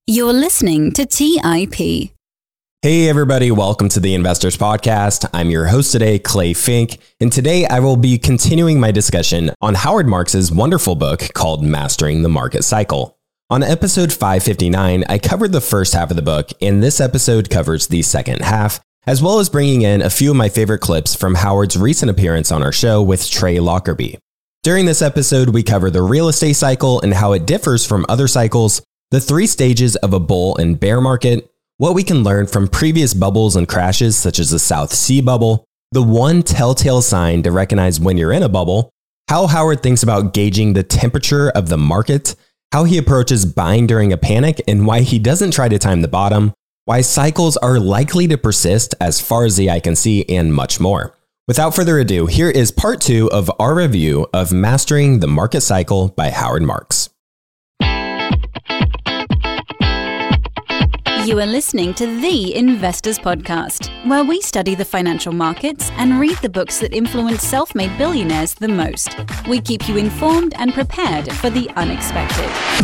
You're listening to TIP. Hey everybody, welcome to the Investors Podcast. I'm your host today, Clay Fink, and today I will be continuing my discussion on Howard Marks' wonderful book called Mastering the Market Cycle. On episode 559, I covered the first half of the book, and this episode covers the second half, as well as bringing in a few of my favorite clips from Howard's recent appearance on our show with Trey Lockerbie. During this episode, we cover the real estate cycle and how it differs from other cycles, the 3 stages of a bull and bear market, what we can learn from previous bubbles and crashes such as the South Sea bubble, the one telltale sign to recognize when you're in a bubble, how Howard thinks about gauging the temperature of the market, how he approaches buying during a panic and why he doesn't try to time the bottom, why cycles are likely to persist as far as the eye can see, and much more. Without further ado, here is part 2 of our review of Mastering the Market Cycle by Howard Marks. You are listening to The Investors Podcast, where we study the financial markets and read the books that influence self-made billionaires the most. We keep you informed and prepared for the unexpected.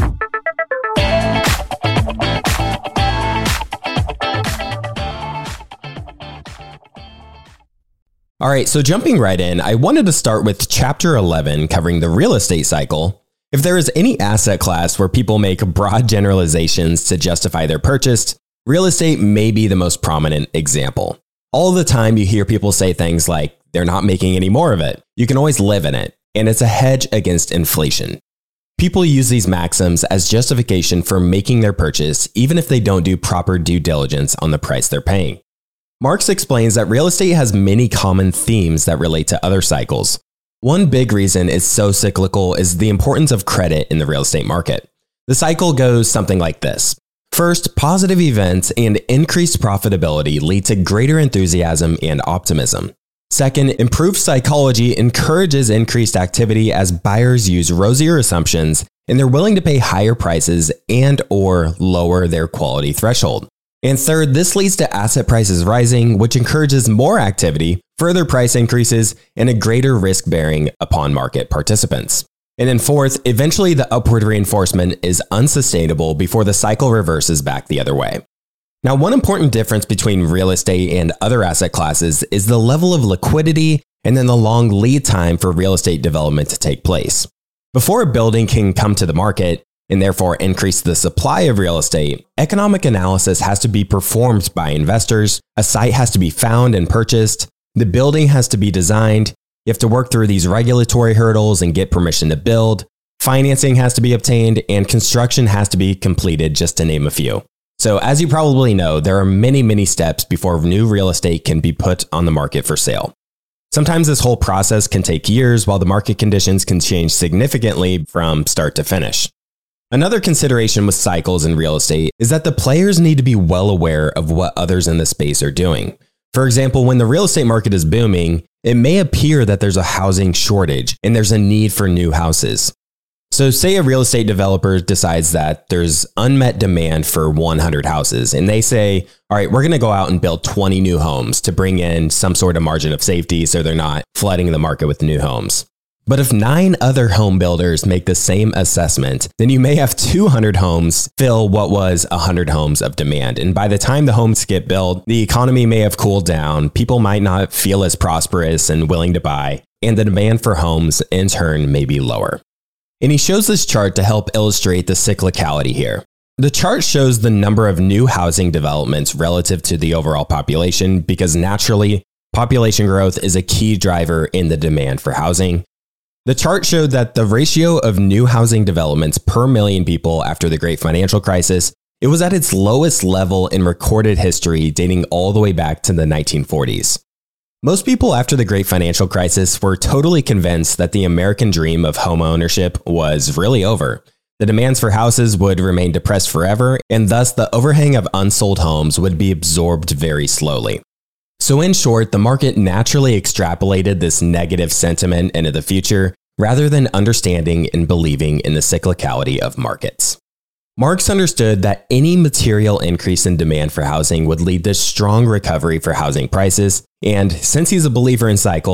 All right, so jumping right in, I wanted to start with Chapter 11 covering the real estate cycle. If there is any asset class where people make broad generalizations to justify their purchase, real estate may be the most prominent example. All the time you hear people say things like, they're not making any more of it. You can always live in it, and it's a hedge against inflation. People use these maxims as justification for making their purchase, even if they don't do proper due diligence on the price they're paying. Marks explains that real estate has many common themes that relate to other cycles. One big reason it's so cyclical is the importance of credit in the real estate market. The cycle goes something like this. First, positive events and increased profitability lead to greater enthusiasm and optimism. Second, improved psychology encourages increased activity as buyers use rosier assumptions and they're willing to pay higher prices and or lower their quality threshold. And third, this leads to asset prices rising, which encourages more activity, further price increases, and a greater risk bearing upon market participants. And then fourth, eventually the upward reinforcement is unsustainable before the cycle reverses back the other way. Now, one important difference between real estate and other asset classes is the level of liquidity and then the long lead time for real estate development to take place. Before a building can come to the market, and therefore increase the supply of real estate, economic analysis has to be performed by investors, a site has to be found and purchased, the building has to be designed, you have to work through these regulatory hurdles and get permission to build, financing has to be obtained, and construction has to be completed, just to name a few. So as you probably know, there are many steps before new real estate can be put on the market for sale. Sometimes this whole process can take years, while the market conditions can change significantly from start to finish. Another consideration with cycles in real estate is that the players need to be well aware of what others in the space are doing. For example, when the real estate market is booming, it may appear that there's a housing shortage and there's a need for new houses. So say a real estate developer decides that there's unmet demand for 100 houses and they say, all right, we're going to go out and build 20 new homes to bring in some sort of margin of safety so they're not flooding the market with new homes. But if 9 other home builders make the same assessment, then you may have 200 homes fill what was 100 homes of demand. And by the time the homes get built, the economy may have cooled down, people might not feel as prosperous and willing to buy, and the demand for homes in turn may be lower. And he shows this chart to help illustrate the cyclicality here. The chart shows the number of new housing developments relative to the overall population because naturally, population growth is a key driver in the demand for housing. The chart showed that the ratio of new housing developments per million people after the Great Financial Crisis, it was at its lowest level in recorded history dating all the way back to the 1940s. Most people after the Great Financial Crisis were totally convinced that the American dream of home ownership was really over. The demands for houses would remain depressed forever, and thus the overhang of unsold homes would be absorbed very slowly. So in short, the market naturally extrapolated this negative sentiment into the future rather than understanding and believing in the cyclicality of markets. Marks understood that any material increase in demand for housing would lead to strong recovery for housing prices, and since he's a believer in cycles,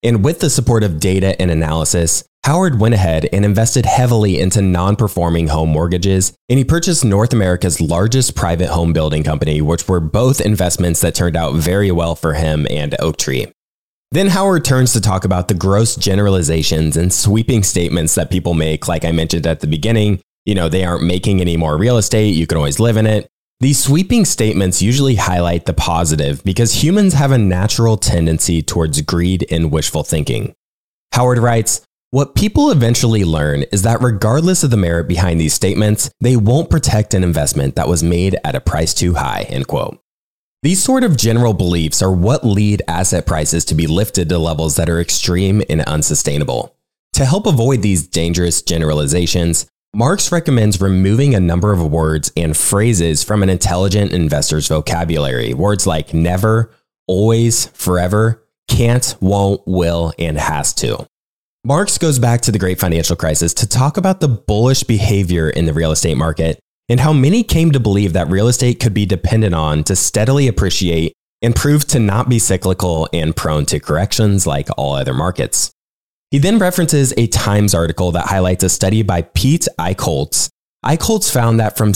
And with the support of data and analysis, Howard went ahead and invested heavily into non-performing home mortgages, and he purchased North America's largest private home building company, which were both investments that turned out very well for him and Oaktree. Then Howard turns to talk about the gross generalizations and sweeping statements that people make, like I mentioned at the beginning. They aren't making any more real estate, you can always live in it. These sweeping statements usually highlight the positive because humans have a natural tendency towards greed and wishful thinking. Howard writes, "What people eventually learn is that regardless of the merit behind these statements, they won't protect an investment that was made at a price too high," end quote. These sort of general beliefs are what lead asset prices to be lifted to levels that are extreme and unsustainable. To help avoid these dangerous generalizations, Marks recommends removing a number of words and phrases from an intelligent investor's vocabulary. Words like never, always, forever, can't, won't, will, and has to. Marks goes back to the Great Financial Crisis to talk about the bullish behavior in the real estate market and how many came to believe that real estate could be depended on to steadily appreciate and prove to not be cyclical and prone to corrections like all other markets. He then references a Times article that highlights a study by Pete Eichholz. Eichholz found that from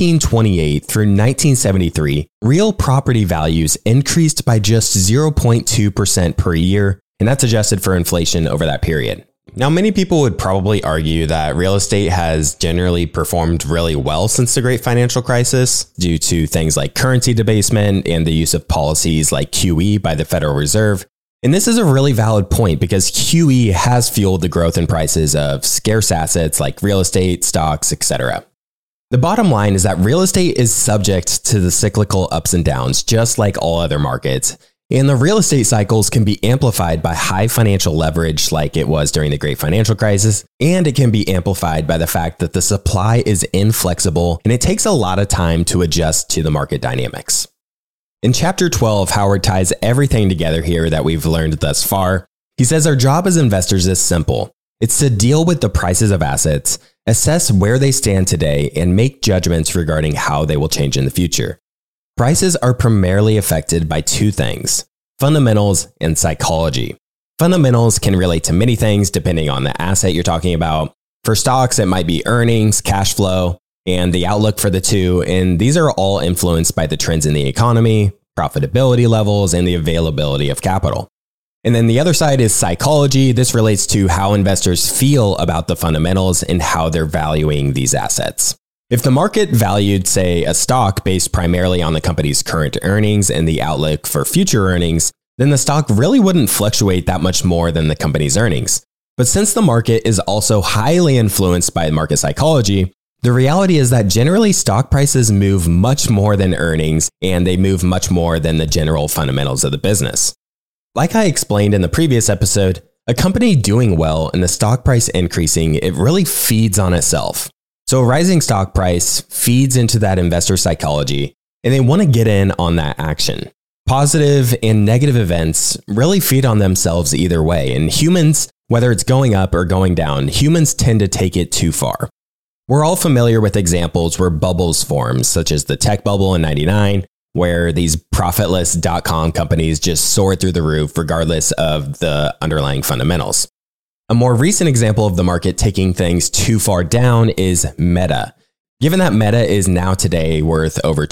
1628 through 1973, real property values increased by just 0.2% per year, and that's adjusted for inflation over that period. Now, many people would probably argue that real estate has generally performed really well since the Great Financial Crisis due to things like currency debasement and the use of policies like QE by the Federal Reserve. And this is a really valid point because QE has fueled the growth in prices of scarce assets like real estate, stocks, etc. The bottom line is that real estate is subject to the cyclical ups and downs, just like all other markets. And the real estate cycles can be amplified by high financial leverage like it was during the Great Financial Crisis, and it can be amplified by the fact that the supply is inflexible and it takes a lot of time to adjust to the market dynamics. In Chapter 12, Howard ties everything together here that we've learned thus far. He says our job as investors is simple. It's to deal with the prices of assets, assess where they stand today, and make judgments regarding how they will change in the future. Prices are primarily affected by two things: fundamentals and psychology. Fundamentals can relate to many things depending on the asset you're talking about. For stocks, it might be earnings, cash flow, and the outlook for the two, and these are all influenced by the trends in the economy, profitability levels, and the availability of capital. And then the other side is psychology. This relates to how investors feel about the fundamentals and how they're valuing these assets. If the market valued, say, a stock based primarily on the company's current earnings and the outlook for future earnings, then the stock really wouldn't fluctuate that much more than the company's earnings. But since the market is also highly influenced by market psychology, the reality is that generally stock prices move much more than earnings, and they move much more than the general fundamentals of the business. Like I explained in the previous episode, a company doing well and the stock price increasing, it really feeds on itself. So a rising stock price feeds into that investor psychology, and they want to get in on that action. Positive and negative events really feed on themselves either way, and humans, whether it's going up or going down, humans tend to take it too far. We're all familiar with examples where bubbles form, such as the tech bubble in '99, where these profitless .com companies just soared through the roof regardless of the underlying fundamentals. A more recent example of the market taking things too far down is Meta. Given that Meta is now today worth over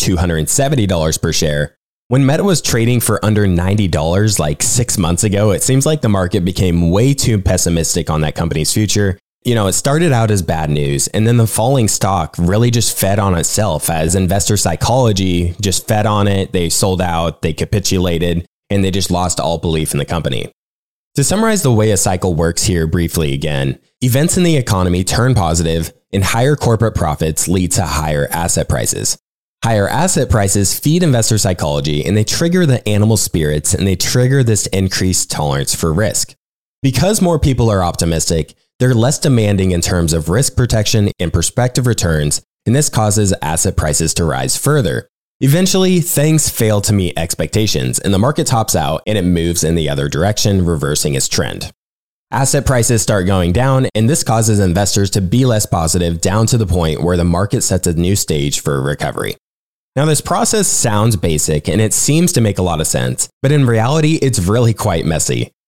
$270 per share, when Meta was trading for under $90 like 6 months ago, it seems like the market became way too pessimistic on that company's future. It started out as bad news, and then the falling stock really just fed on itself as investor psychology just fed on it. They sold out, they capitulated, and they just lost all belief in the company. To summarize the way a cycle works here briefly again, events in the economy turn positive, and higher corporate profits lead to higher asset prices. Higher asset prices feed investor psychology, and they trigger the animal spirits, and they trigger this increased tolerance for risk. Because more people are optimistic, they're less demanding in terms of risk protection and prospective returns, and this causes asset prices to rise further. Eventually, things fail to meet expectations, and the market tops out and it moves in the other direction, reversing its trend. Asset prices start going down, and this causes investors to be less positive down to the point where the market sets a new stage for recovery. Now, this process sounds basic and it seems to make a lot of sense, but in reality, it's really quite messy.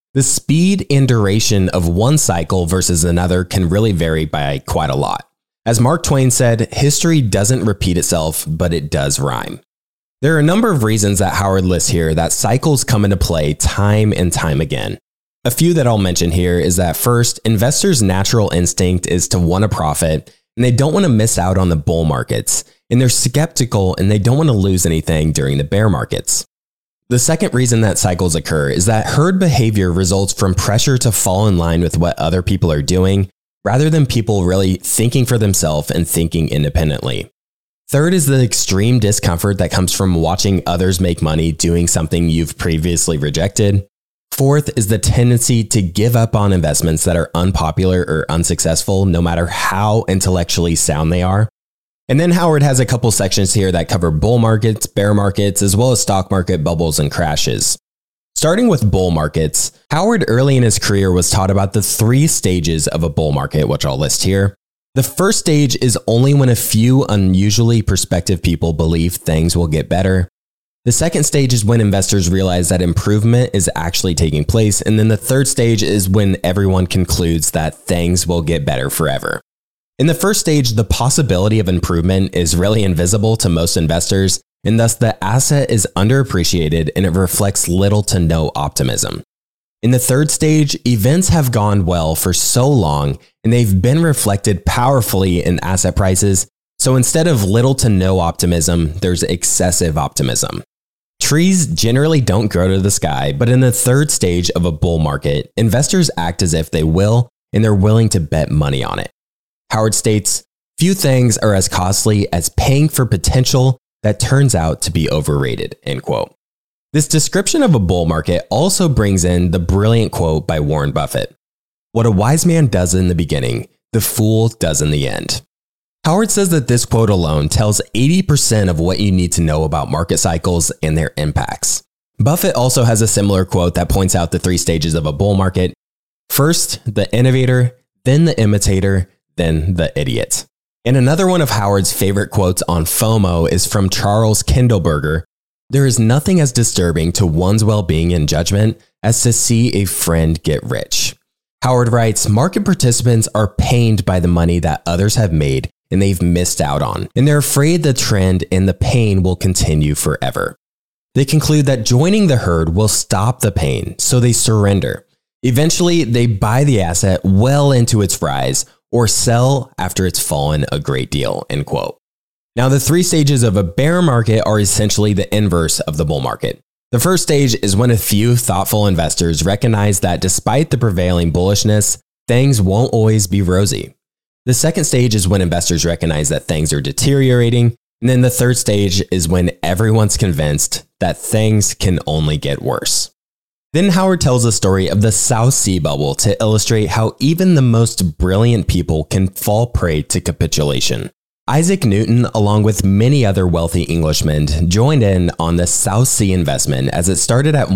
The speed and duration of one cycle versus another can really vary by quite a lot. As Mark Twain said, history doesn't repeat itself, but it does rhyme. There are a number of reasons that Howard lists here that cycles come into play time and time again. A few that I'll mention here is that first, investors' natural instinct is to want a profit, and they don't want to miss out on the bull markets, and they're skeptical and they don't want to lose anything during the bear markets. The second reason that cycles occur is that herd behavior results from pressure to fall in line with what other people are doing, rather than people really thinking for themselves and thinking independently. Third is the extreme discomfort that comes from watching others make money doing something you've previously rejected. Fourth is the tendency to give up on investments that are unpopular or unsuccessful, no matter how intellectually sound they are. And then Howard has a couple sections here that cover bull markets, bear markets, as well as stock market bubbles and crashes. Starting with bull markets, Howard early in his career was taught about the 3 stages of a bull market, which I'll list here. The first stage is only when a few unusually prospective people believe things will get better. The second stage is when investors realize that improvement is actually taking place. And then the third stage is when everyone concludes that things will get better forever. In the first stage, the possibility of improvement is really invisible to most investors, and thus the asset is underappreciated and it reflects little to no optimism. In the third stage, events have gone well for so long and they've been reflected powerfully in asset prices, so instead of little to no optimism, there's excessive optimism. Trees generally don't grow to the sky, but in the third stage of a bull market, investors act as if they will, and they're willing to bet money on it. Howard states, "Few things are as costly as paying for potential that turns out to be overrated," end quote. This description of a bull market also brings in the brilliant quote by Warren Buffett. "What a wise man does in the beginning, the fool does in the end." Howard says that this quote alone tells 80% of what you need to know about market cycles and their impacts. Buffett also has a similar quote that points out the 3 stages of a bull market. First, the innovator, then the imitator, then the idiot. And another one of Howard's favorite quotes on FOMO is from Charles Kindleberger. "There is nothing as disturbing to one's well-being and judgment as to see a friend get rich." Howard writes, "Market participants are pained by the money that others have made and they've missed out on, and they're afraid the trend and the pain will continue forever. They conclude that joining the herd will stop the pain, so they surrender. Eventually, they buy the asset well into its rise or sell after it's fallen a great deal," end quote. Now, the 3 stages of a bear market are essentially the inverse of the bull market. The first stage is when a few thoughtful investors recognize that despite the prevailing bullishness, things won't always be rosy. The second stage is when investors recognize that things are deteriorating. And then the third stage is when everyone's convinced that things can only get worse. Then Howard tells the story of the South Sea bubble to illustrate how even the most brilliant people can fall prey to capitulation. Isaac Newton, along with many other wealthy Englishmen, joined in on the South Sea investment as it started at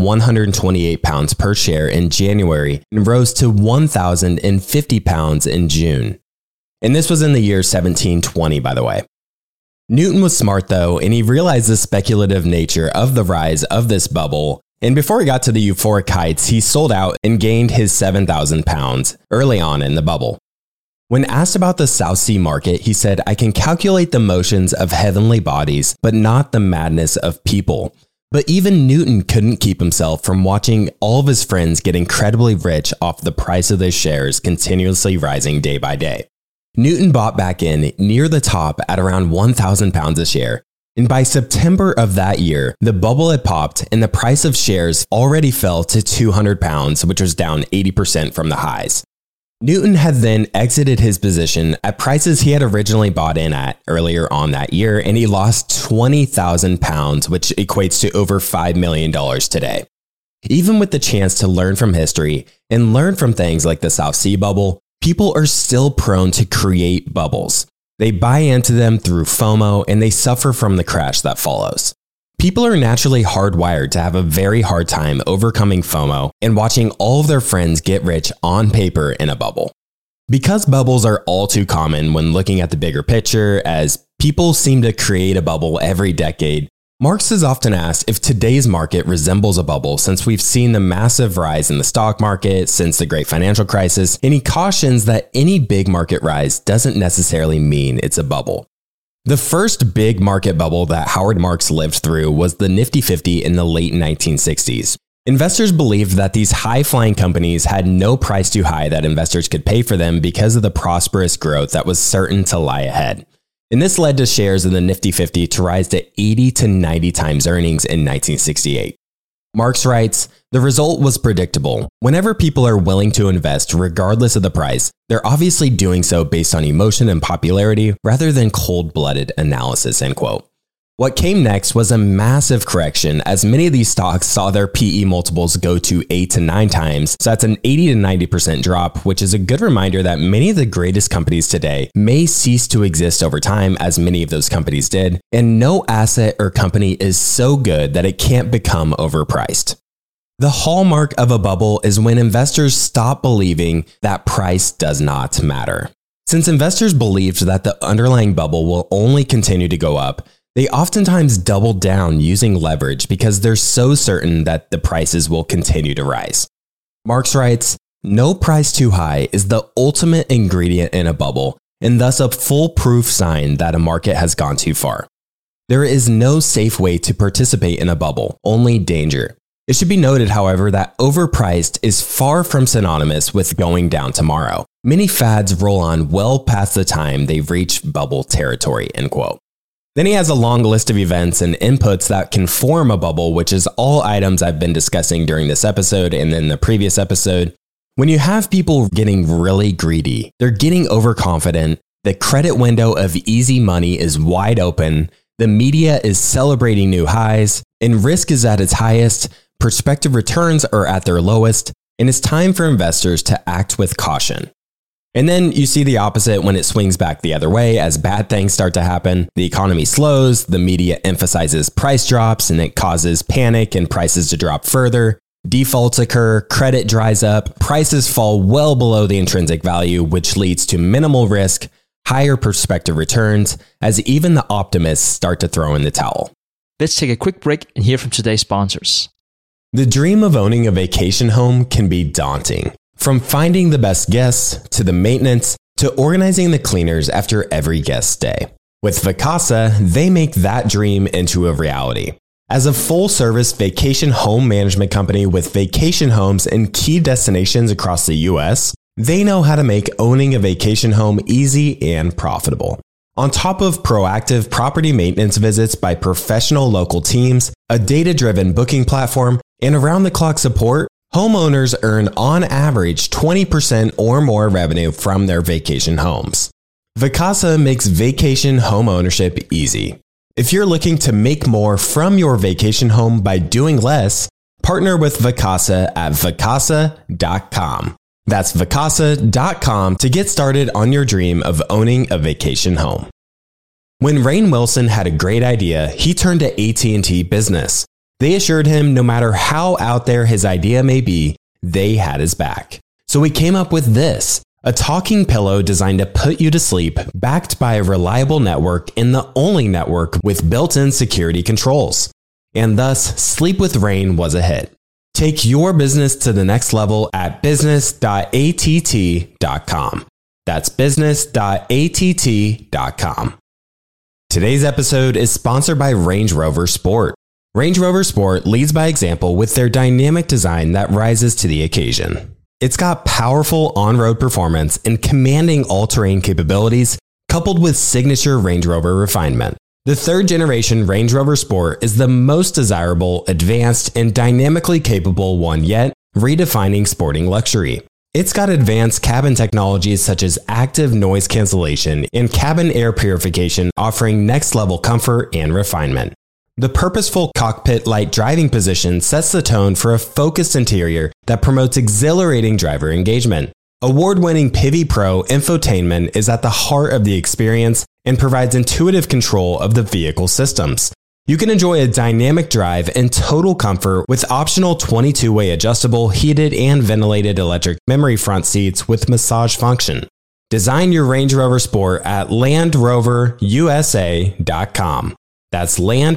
£128 per share in January and rose to £1,050 in June. And this was in the year 1720, by the way. Newton was smart though, and he realized the speculative nature of the rise of this bubble. And before he got to the euphoric heights, he sold out and gained his £7,000 early on in the bubble. When asked about the South Sea market, he said, "I can calculate the motions of heavenly bodies, but not the madness of people." But even Newton couldn't keep himself from watching all of his friends get incredibly rich off the price of their shares continuously rising day by day. Newton bought back in near the top at around £1,000 a share. And by September of that year, the bubble had popped and the price of shares already fell to £200, which was down 80% from the highs. Newton had then exited his position at prices he had originally bought in at earlier on that year, and he lost £20,000, which equates to over $5 million today. Even with the chance to learn from history and learn from things like the South Sea bubble, people are still prone to create bubbles. They buy into them through FOMO and they suffer from the crash that follows. People are naturally hardwired to have a very hard time overcoming FOMO and watching all of their friends get rich on paper in a bubble. Because bubbles are all too common when looking at the bigger picture, as people seem to create a bubble every decade, Marx is often asked if today's market resembles a bubble since we've seen the massive rise in the stock market since the great financial crisis, and he cautions that any big market rise doesn't necessarily mean it's a bubble. The first big market bubble that Howard Marks lived through was the Nifty 50 in the late 1960s. Investors believed that these high-flying companies had no price too high that investors could pay for them because of the prosperous growth that was certain to lie ahead. And this led to shares in the Nifty 50 to rise to 80 to 90 times earnings in 1968. Marx writes, "The result was predictable. Whenever people are willing to invest regardless of the price, they're obviously doing so based on emotion and popularity rather than cold-blooded analysis." End quote. What came next was a massive correction as many of these stocks saw their PE multiples go to 8 to 9 times. So that's an 80 to 90% drop, which is a good reminder that many of the greatest companies today may cease to exist over time, as many of those companies did. And no asset or company is so good that it can't become overpriced. The hallmark of a bubble is when investors stop believing that price does not matter. Since investors believed that the underlying bubble will only continue to go up, they oftentimes double down using leverage because they're so certain that the prices will continue to rise. Marx writes, "No price too high is the ultimate ingredient in a bubble, and thus a foolproof sign that a market has gone too far. There is no safe way to participate in a bubble, only danger." It should be noted, however, that overpriced is far from synonymous with going down tomorrow. Many fads roll on well past the time they've reached bubble territory, end quote. Then he has a long list of events and inputs that can form a bubble, which is all items I've been discussing during this episode and then the previous episode. When you have people getting really greedy, they're getting overconfident, the credit window of easy money is wide open, the media is celebrating new highs, and risk is at its highest, prospective returns are at their lowest, and it's time for investors to act with caution. And then you see the opposite when it swings back the other way as bad things start to happen. The economy slows, the media emphasizes price drops, and it causes panic and prices to drop further. Defaults occur, credit dries up, prices fall well below the intrinsic value, which leads to minimal risk, higher prospective returns, as even the optimists start to throw in the towel. Let's take a quick break and hear from today's sponsors. The dream of owning a vacation home can be daunting. From finding the best guests, to the maintenance, to organizing the cleaners after every guest stay. With Vacasa, they make that dream into a reality. As a full-service vacation home management company with vacation homes in key destinations across the US, they know how to make owning a vacation home easy and profitable. On top of proactive property maintenance visits by professional local teams, a data-driven booking platform, and around-the-clock support, homeowners earn on average 20% or more revenue from their vacation homes. Vacasa makes vacation home ownership easy. If you're looking to make more from your vacation home by doing less, partner with Vacasa at vacasa.com. That's vacasa.com to get started on your dream of owning a vacation home. When Rainn Wilson had a great idea, he turned to AT&T Business. They assured him no matter how out there his idea may be, they had his back. So he came up with this, a talking pillow designed to put you to sleep, backed by a reliable network and the only network with built-in security controls. And thus, Sleep with Rainn was a hit. Take your business to the next level at business.att.com. That's business.att.com. Today's episode is sponsored by Range Rover Sport. Range Rover Sport leads by example with their dynamic design that rises to the occasion. It's got powerful on-road performance and commanding all-terrain capabilities, coupled with signature Range Rover refinement. The third-generation Range Rover Sport is the most desirable, advanced, and dynamically capable one yet, redefining sporting luxury. It's got advanced cabin technologies such as active noise cancellation and cabin air purification, offering next-level comfort and refinement. The purposeful cockpit-like driving position sets the tone for a focused interior that promotes exhilarating driver engagement. Award-winning Pivi Pro infotainment is at the heart of the experience and provides intuitive control of the vehicle systems. You can enjoy a dynamic drive and total comfort with optional 22-way adjustable, heated and ventilated electric memory front seats with massage function. Design your Range Rover Sport at LandRoverUSA.com. That's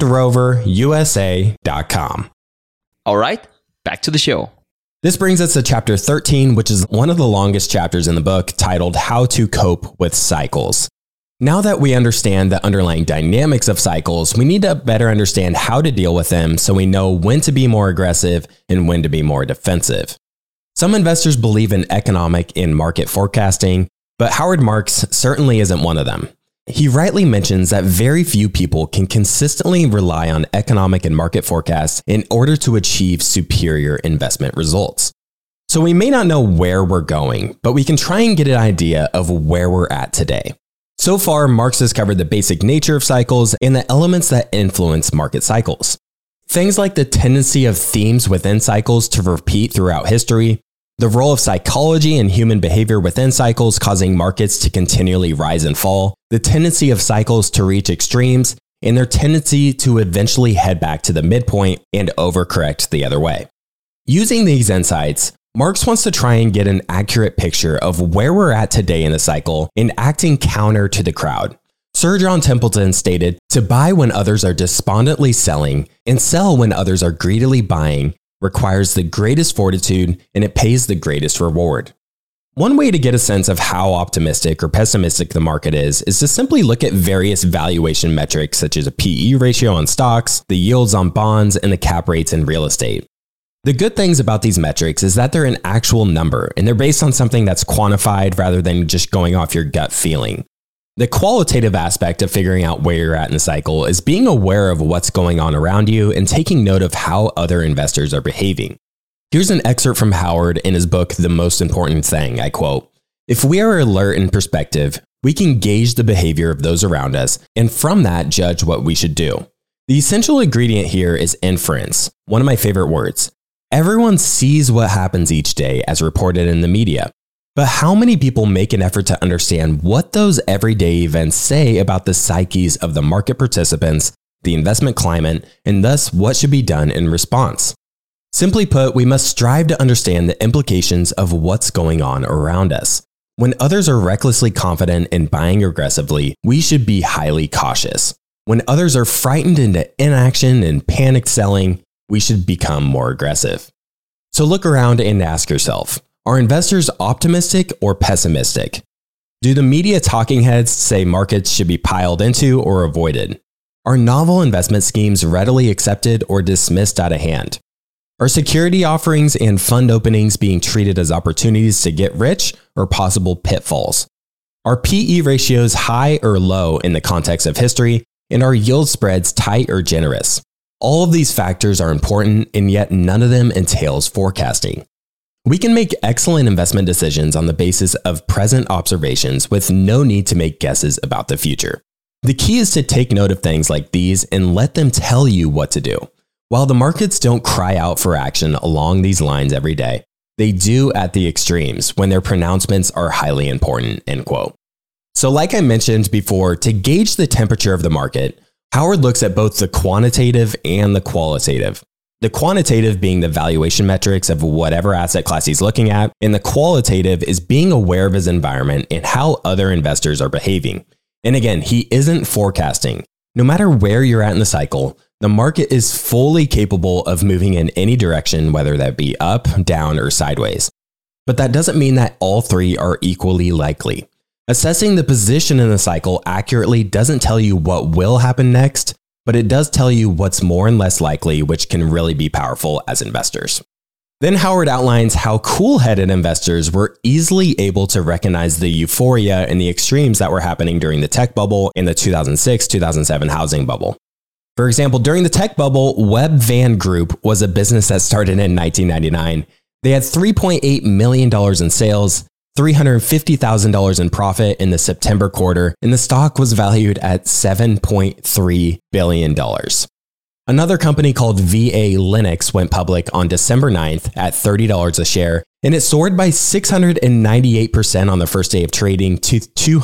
LandRoverUSA.com. All right, back to the show. This brings us to chapter 13, which is one of the longest chapters in the book, titled How to Cope with Cycles. Now that we understand the underlying dynamics of cycles, we need to better understand how to deal with them so we know when to be more aggressive and when to be more defensive. Some investors believe in economic and market forecasting, but Howard Marks certainly isn't one of them. He rightly mentions that very few people can consistently rely on economic and market forecasts in order to achieve superior investment results. So we may not know where we're going, but we can try and get an idea of where we're at today. So far, Marks has covered the basic nature of cycles and the elements that influence market cycles. Things like the tendency of themes within cycles to repeat throughout history, the role of psychology and human behavior within cycles causing markets to continually rise and fall, the tendency of cycles to reach extremes, and their tendency to eventually head back to the midpoint and overcorrect the other way. Using these insights, Marks wants to try and get an accurate picture of where we're at today in the cycle and acting counter to the crowd. Sir John Templeton stated, "To buy when others are despondently selling and sell when others are greedily buying requires the greatest fortitude and it pays the greatest reward." One way to get a sense of how optimistic or pessimistic the market is to simply look at various valuation metrics such as a PE ratio on stocks, the yields on bonds, and the cap rates in real estate. The good things about these metrics is that they're an actual number and they're based on something that's quantified rather than just going off your gut feeling. The qualitative aspect of figuring out where you're at in the cycle is being aware of what's going on around you and taking note of how other investors are behaving. Here's an excerpt from Howard in his book, The Most Important Thing. I quote, "If we are alert in perspective, we can gauge the behavior of those around us and from that judge what we should do." The essential ingredient here is inference, one of my favorite words. Everyone sees what happens each day as reported in the media. But how many people make an effort to understand what those everyday events say about the psyches of the market participants, the investment climate, and thus what should be done in response? Simply put, we must strive to understand the implications of what's going on around us. When others are recklessly confident in buying aggressively, we should be highly cautious. When others are frightened into inaction and panicked selling, we should become more aggressive. So look around and ask yourself, are investors optimistic or pessimistic? Do the media talking heads say markets should be piled into or avoided? Are novel investment schemes readily accepted or dismissed out of hand? Are security offerings and fund openings being treated as opportunities to get rich or possible pitfalls? Are PE ratios high or low in the context of history? And are yield spreads tight or generous? All of these factors are important, and yet none of them entails forecasting. We can make excellent investment decisions on the basis of present observations with no need to make guesses about the future. The key is to take note of things like these and let them tell you what to do. While the markets don't cry out for action along these lines every day, they do at the extremes when their pronouncements are highly important, end quote. So like I mentioned before, to gauge the temperature of the market, Howard looks at both the quantitative and the qualitative. The quantitative being the valuation metrics of whatever asset class he's looking at, and the qualitative is being aware of his environment and how other investors are behaving. And again, he isn't forecasting. No matter where you're at in the cycle, the market is fully capable of moving in any direction, whether that be up, down, or sideways. But that doesn't mean that all three are equally likely. Assessing the position in the cycle accurately doesn't tell you what will happen next, but it does tell you what's more and less likely, which can really be powerful as investors. Then Howard outlines how cool-headed investors were easily able to recognize the euphoria and the extremes that were happening during the tech bubble and the 2006-2007 housing bubble. For example, during the tech bubble, Web Van Group was a business that started in 1999. They had $3.8 million in sales, $350,000 in profit in the September quarter, and the stock was valued at $7.3 billion. Another company called VA Linux went public on December 9th at $30 a share, and it soared by 698% on the first day of trading to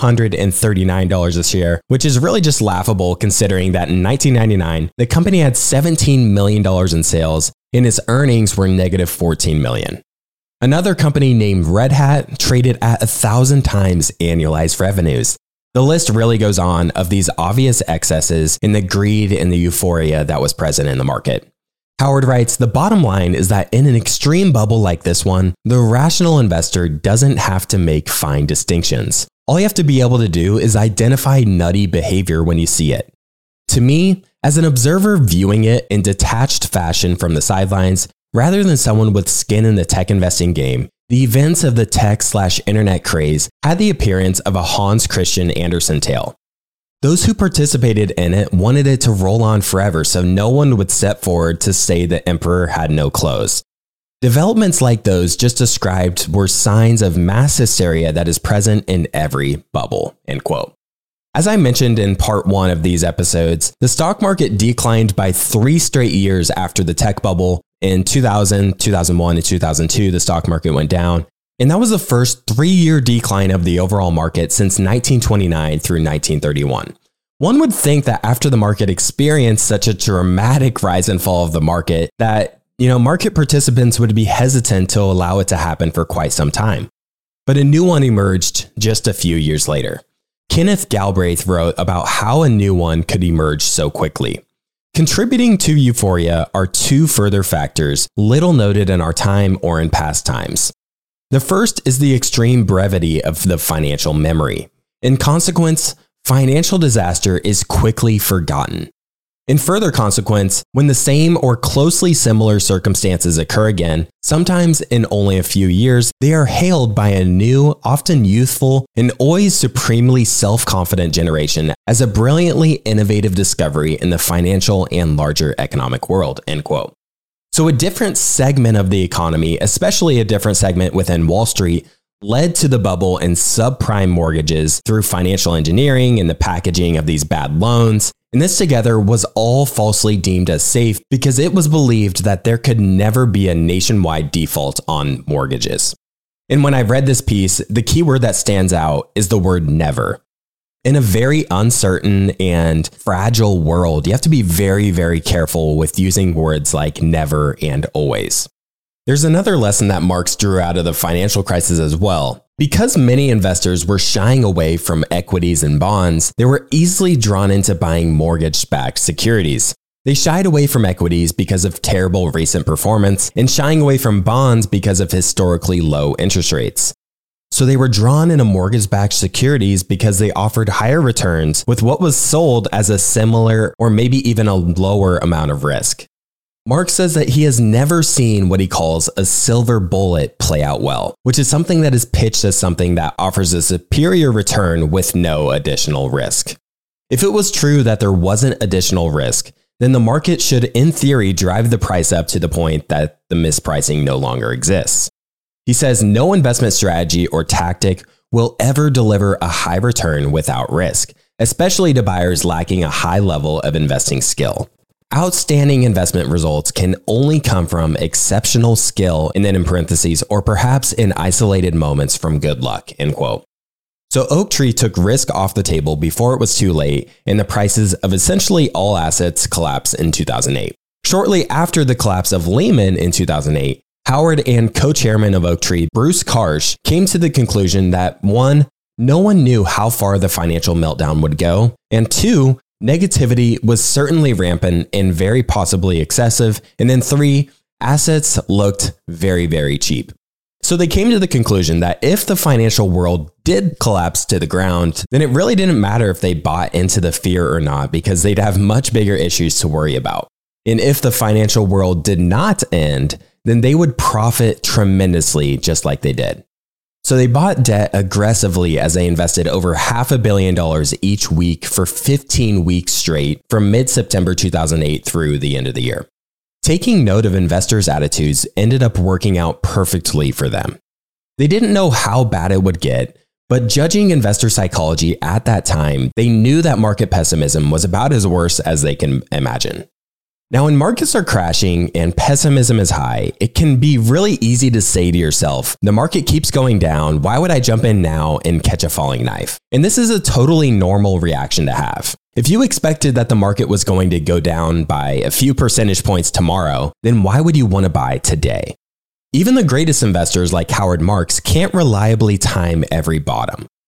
$239 a share, which is really just laughable considering that in 1999, the company had $17 million in sales and its earnings were negative $14 million. Another company named Red Hat traded at 1,000 times annualized revenues. The list really goes on of these obvious excesses in the greed and the euphoria that was present in the market. Howard writes, the bottom line is that in an extreme bubble like this one, the rational investor doesn't have to make fine distinctions. All you have to be able to do is identify nutty behavior when you see it. To me, as an observer viewing it in detached fashion from the sidelines, rather than someone with skin in the tech investing game, the events of the tech/internet craze had the appearance of a Hans Christian Andersen tale. Those who participated in it wanted it to roll on forever so no one would step forward to say the emperor had no clothes. Developments like those just described were signs of mass hysteria that is present in every bubble, end quote. As I mentioned in part 1 of these episodes, the stock market declined by 3 straight years after the tech bubble. In 2000, 2001, and 2002, the stock market went down. And that was the first 3-year decline of the overall market since 1929 through 1931. One would think that after the market experienced such a dramatic rise and fall of the market, that market participants would be hesitant to allow it to happen for quite some time. But a new one emerged just a few years later. Kenneth Galbraith wrote about how a new one could emerge so quickly. Contributing to euphoria are 2 further factors, little noted in our time or in past times. The first is the extreme brevity of the financial memory. In consequence, financial disaster is quickly forgotten. In further consequence, when the same or closely similar circumstances occur again, sometimes in only a few years, they are hailed by a new, often youthful, and always supremely self-confident generation as a brilliantly innovative discovery in the financial and larger economic world, end quote. So a different segment of the economy, especially a different segment within Wall Street, led to the bubble and subprime mortgages through financial engineering and the packaging of these bad loans. And this together was all falsely deemed as safe because it was believed that there could never be a nationwide default on mortgages. And when I read this piece, the key word that stands out is the word never. In a very uncertain and fragile world, you have to be very, very careful with using words like never and always. There's another lesson that Marx drew out of the financial crisis as well. Because many investors were shying away from equities and bonds, they were easily drawn into buying mortgage-backed securities. They shied away from equities because of terrible recent performance and shying away from bonds because of historically low interest rates. So they were drawn into mortgage-backed securities because they offered higher returns with what was sold as a similar or maybe even a lower amount of risk. Marx says that he has never seen what he calls a silver bullet play out well, which is something that is pitched as something that offers a superior return with no additional risk. If it was true that there wasn't additional risk, then the market should, in theory, drive the price up to the point that the mispricing no longer exists. He says no investment strategy or tactic will ever deliver a high return without risk, especially to buyers lacking a high level of investing skill. Outstanding investment results can only come from exceptional skill, and then in parentheses, or perhaps in isolated moments from good luck, end quote. So Oaktree took risk off the table before it was too late, and the prices of essentially all assets collapsed in 2008. Shortly after the collapse of Lehman in 2008, Howard and co-chairman of Oaktree, Bruce Karsh, came to the conclusion that 1, no one knew how far the financial meltdown would go, and 2, negativity was certainly rampant and very possibly excessive. And then 3, assets looked very, very cheap. So they came to the conclusion that if the financial world did collapse to the ground, then it really didn't matter if they bought into the fear or not, because they'd have much bigger issues to worry about. And if the financial world did not end, then they would profit tremendously just like they did. So they bought debt aggressively as they invested over $500 million each week for 15 weeks straight from mid-September 2008 through the end of the year. Taking note of investors' attitudes ended up working out perfectly for them. They didn't know how bad it would get, but judging investor psychology at that time, they knew that market pessimism was about as worse as they can imagine. Now, when markets are crashing and pessimism is high, it can be really easy to say to yourself, the market keeps going down, why would I jump in now and catch a falling knife? And this is a totally normal reaction to have. If you expected that the market was going to go down by a few percentage points tomorrow, then why would you want to buy today? Even the greatest investors like Howard Marks can't reliably time every bottom.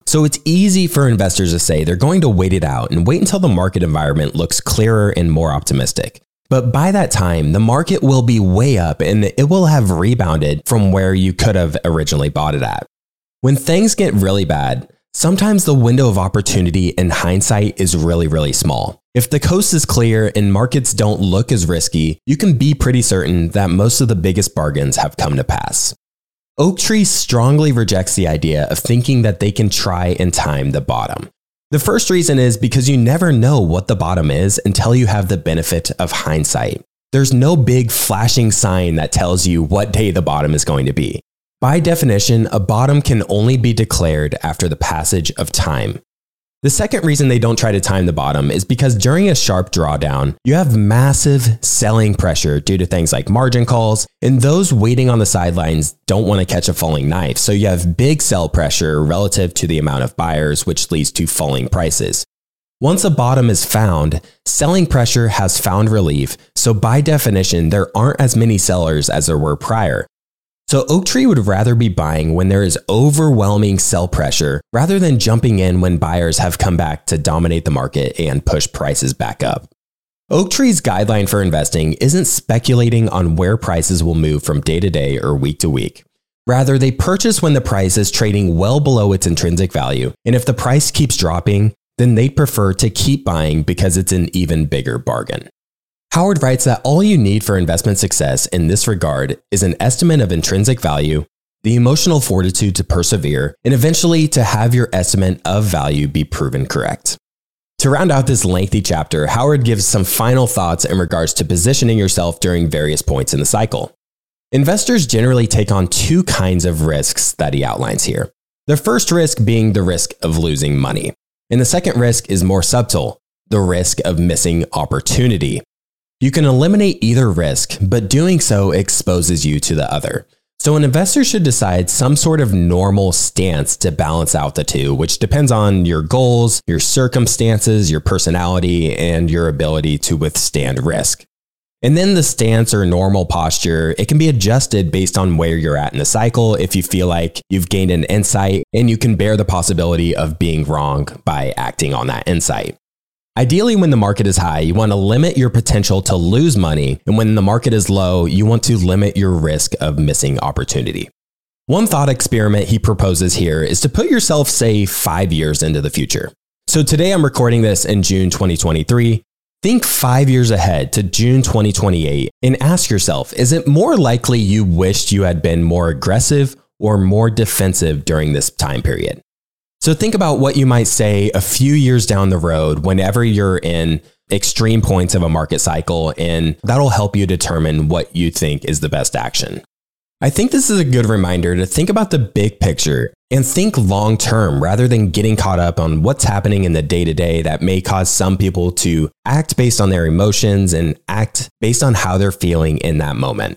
So it's easy for investors to say they're going to wait it out and wait until the market environment looks clearer and more optimistic. But by that time, the market will be way up and it will have rebounded from where you could have originally bought it at. When things get really bad, sometimes the window of opportunity in hindsight is really, really small. If the coast is clear and markets don't look as risky, you can be pretty certain that most of the biggest bargains have come to pass. Oaktree strongly rejects the idea of thinking that they can try and time the bottom. The first reason is because you never know what the bottom is until you have the benefit of hindsight. There's no big flashing sign that tells you what day the bottom is going to be. By definition, a bottom can only be declared after the passage of time. The second reason they don't try to time the bottom is because during a sharp drawdown, you have massive selling pressure due to things like margin calls, and those waiting on the sidelines don't want to catch a falling knife, so you have big sell pressure relative to the amount of buyers, which leads to falling prices. Once a bottom is found, selling pressure has found relief, so by definition, there aren't as many sellers as there were prior. So Oaktree would rather be buying when there is overwhelming sell pressure rather than jumping in when buyers have come back to dominate the market and push prices back up. Oaktree's guideline for investing isn't speculating on where prices will move from day to day or week to week. Rather, they purchase when the price is trading well below its intrinsic value, and if the price keeps dropping, then they prefer to keep buying because it's an even bigger bargain. Howard writes that all you need for investment success in this regard is an estimate of intrinsic value, the emotional fortitude to persevere, and eventually to have your estimate of value be proven correct. To round out this lengthy chapter, Howard gives some final thoughts in regards to positioning yourself during various points in the cycle. Investors generally take on two kinds of risks that he outlines here. The first risk being the risk of losing money, and the second risk is more subtle, the risk of missing opportunity. You can eliminate either risk, but doing so exposes you to the other. So an investor should decide some sort of normal stance to balance out the two, which depends on your goals, your circumstances, your personality, and your ability to withstand risk. And then the stance or normal posture, it can be adjusted based on where you're at in the cycle if you feel like you've gained an insight and you can bear the possibility of being wrong by acting on that insight. Ideally, when the market is high, you want to limit your potential to lose money, and when the market is low, you want to limit your risk of missing opportunity. One thought experiment he proposes here is to put yourself, say, 5 years into the future. So today I'm recording this in June 2023. Think 5 years ahead to June 2028 and ask yourself, is it more likely you wished you had been more aggressive or more defensive during this time period? So think about what you might say a few years down the road whenever you're in extreme points of a market cycle, and that'll help you determine what you think is the best action. I think this is a good reminder to think about the big picture and think long term rather than getting caught up on what's happening in the day-to-day that may cause some people to act based on their emotions and act based on how they're feeling in that moment.